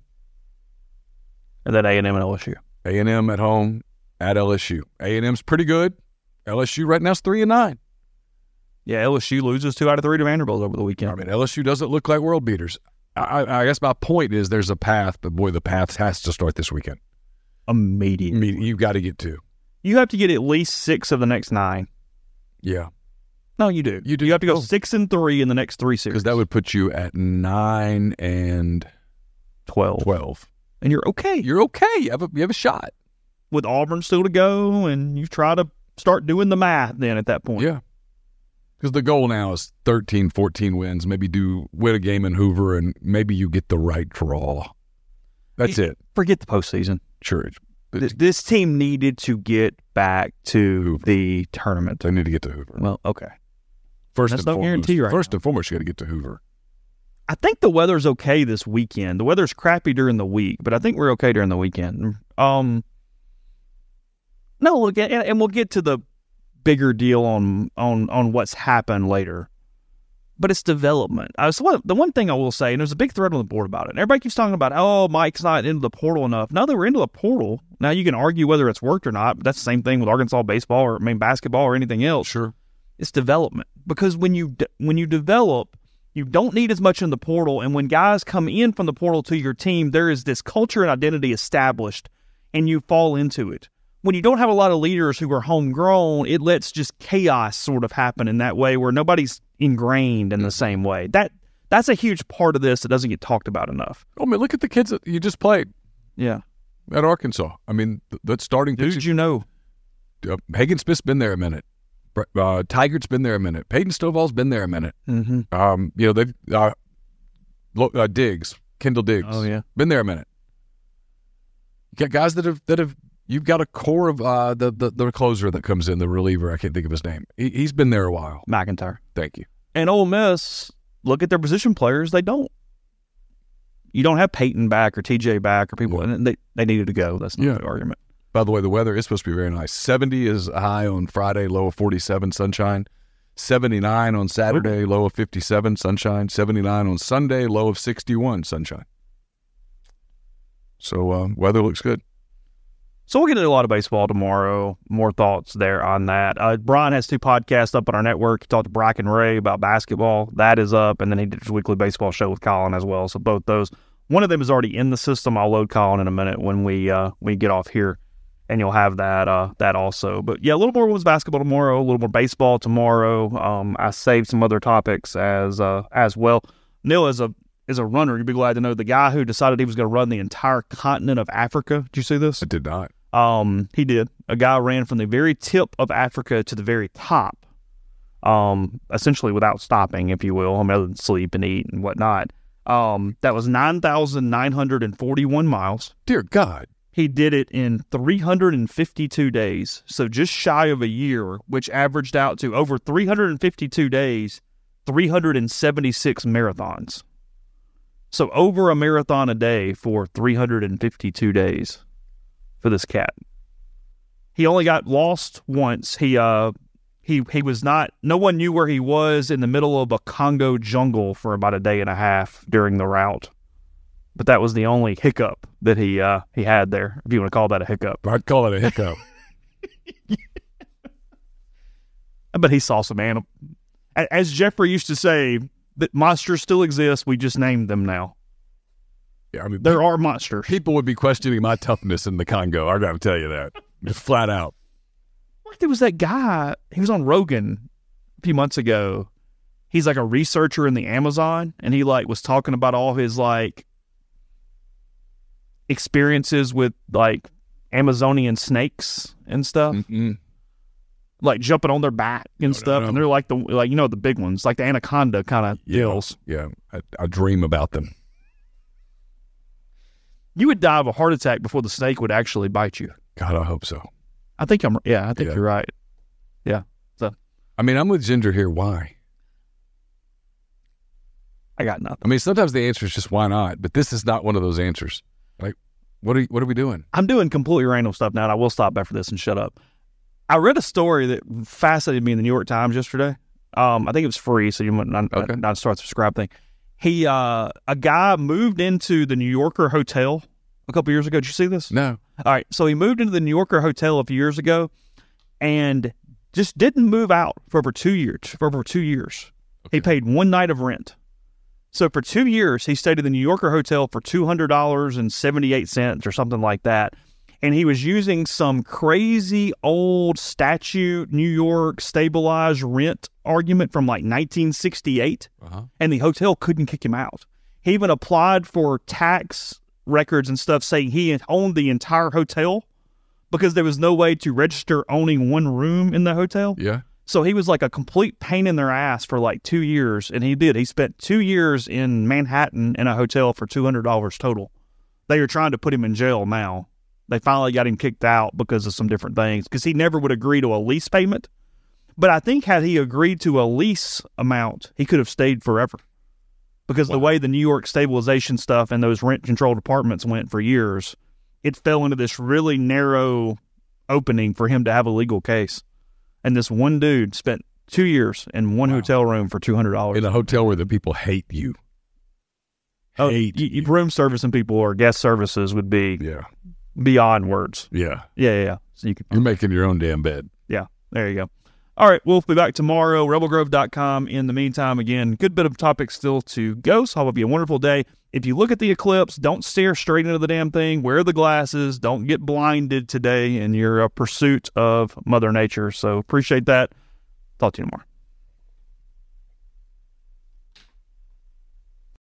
And then A and M and L S U. A and M at home at L S U. A and M's pretty good. L S U right now is three and nine. Yeah, L S U loses two out of three to Vanderbilt over the weekend. I mean, L S U doesn't look like world beaters. I, I guess my point is there's a path, but boy, the path has to start this weekend. Immediately. I mean, you've got to get two. You have to get at least six of the next nine. Yeah. No, you do. You do. You have to go oh. six and three in the next three series. Because that would put you at nine and twelve. Twelve. And you're okay. You're okay. You have a you have a shot. With Auburn still to go, and you try to start doing the math then at that point. Yeah. Because the goal now is thirteen, fourteen wins. Maybe do win a game in Hoover, and maybe you get the right draw. That's it. Forget the postseason. Sure. This, this team needed to get back to Hoover. the tournament. They need to get to Hoover. Well, okay. First That's and no foremost, guarantee right First now. and foremost, you got to get to Hoover. I think the weather's okay this weekend. The weather's crappy during the week, but I think we're okay during the weekend. Um, no, look, and, and we'll get to the bigger deal on on on what's happened later. But it's development. I was the one thing I will say, and there's a big thread on the board about it. And everybody keeps talking about, oh, Mike's not into the portal enough. Now that we're into the portal, now you can argue whether it's worked or not. But that's the same thing with Arkansas baseball or I mean basketball or anything else. Sure, it's development because when you de- when you develop, you don't need as much in the portal. And when guys come in from the portal to your team, there is this culture and identity established, and you fall into it. When you don't have a lot of leaders who are homegrown, it lets just chaos sort of happen in that way where nobody's ingrained in the same way. That That's a huge part of this that doesn't get talked about enough. Oh, man, look at the kids that you just played. Yeah. At Arkansas. I mean, th- that's starting. Dude, you know. Uh, Hagen Smith's been there a minute. Uh, Tigert's been there a minute. Peyton Stovall's been there a minute. Mm-hmm. Um, you know, they've uh, uh, Diggs, Kendall Diggs. Oh, yeah. Been there a minute. You got guys that have that have. You've got a core of uh, the, the the closer that comes in, the reliever. I can't think of his name. He, he's been there a while. McIntyre. Thank you. And Ole Miss, look at their position players. They don't. You don't have Peyton back or T J back or people. Yeah. And they, they needed to go. That's not Yeah. the argument. By the way, the weather is supposed to be very nice. seventy is high on Friday, low of forty-seven, sunshine. seventy-nine on Saturday, Ooh. Low of fifty-seven, sunshine. seventy-nine on Sunday, low of sixty-one, sunshine. So uh, weather looks good. So we'll get into a lot of baseball tomorrow. More thoughts there on that. Uh, Brian has two podcasts up on our network. He talked to Bracken Ray about basketball. That is up. And then he did his weekly baseball show with Colin as well. So both those. One of them is already in the system. I'll load Colin in a minute when we uh, we get off here. And you'll have that uh, that also. But, yeah, a little more women's basketball tomorrow, a little more baseball tomorrow. Um, I saved some other topics as uh, as well. Neil, as a as a runner, you'd be glad to know the guy who decided he was going to run the entire continent of Africa. Did you see this? I did not. Um, he did. A guy ran from the very tip of Africa to the very top, um, essentially without stopping, if you will, I mean, other than sleep and eat and whatnot. Um, that was nine thousand nine hundred forty-one miles. Dear God. He did it in three hundred fifty-two days, so just shy of a year, which averaged out to over three hundred fifty-two days, three hundred seventy-six marathons. So over a marathon a day for three hundred fifty-two days for this cat. He only got lost once. He uh he he was not no one knew where he was in the middle of a Congo jungle for about a day and a half during the route. But that was the only hiccup that he uh he had there, if you want to call that a hiccup. I'd call it a hiccup. I bet he saw some animal. As Jeffrey used to say, that monsters still exist. We just named them now. Yeah, I mean, there are monsters. People would be questioning my toughness in the Congo. I got to tell you that, just flat out. Like there was that guy. He was on Rogan a few months ago. He's like a researcher in the Amazon, and he like was talking about all his like experiences with like Amazonian snakes and stuff. Mm-mm. Like jumping on their back and no, stuff, no, no. and they're like the like you know the big ones, like the anaconda kind of yeah, deals. Yeah, I, I dream about them. You would die of a heart attack before the snake would actually bite you. God, I hope so. I think I'm. Yeah, I think Yeah. you're right. Yeah. So I mean, I'm with Ginger here. Why? I got nothing. I mean, sometimes the answer is just why not, but this is not one of those answers. Like, what are what are we doing? I'm doing completely random stuff now, and I will stop after this and shut up. I read a story that fascinated me in the New York Times yesterday. Um, I think it was free, so you might not, Okay. not start the subscribe thing. He, uh, a guy moved into the New Yorker Hotel a couple years ago. Did you see this? No. All right. So he moved into the New Yorker Hotel a few years ago and just didn't move out for over two years. For over two years. Okay. He paid one night of rent. So for two years, he stayed in the New Yorker Hotel for two hundred dollars and seventy-eight cents or something like that. And he was using some crazy old statute, New York stabilized rent argument from like nineteen sixty-eight. Uh-huh. And the hotel couldn't kick him out. He even applied for tax records and stuff saying he owned the entire hotel because there was no way to register owning one room in the hotel. Yeah. So he was like a complete pain in their ass for like two years. And he did. He spent two years in Manhattan in a hotel for two hundred dollars total. They are trying to put him in jail now. They finally got him kicked out because of some different things because he never would agree to a lease payment. But I think had he agreed to a lease amount, he could have stayed forever. Because wow. the way the New York stabilization stuff and those rent-controlled apartments went for years, it fell into this really narrow opening for him to have a legal case. And this one dude spent two years in one wow. hotel room for two hundred dollars. In a hotel where the people hate you. Oh, hate you, you. Room servicing people or guest services would be yeah. beyond words. Yeah. Yeah, yeah, yeah. So you can, You're making your own damn bed. Yeah, there you go. All right, we'll be back tomorrow, rebel grove dot com. In the meantime, again, good bit of topics still to go, so I hope you have a wonderful day. If you look at the eclipse, don't stare straight into the damn thing. Wear the glasses. Don't get blinded today in your uh, pursuit of Mother Nature. So appreciate that. Talk to you tomorrow.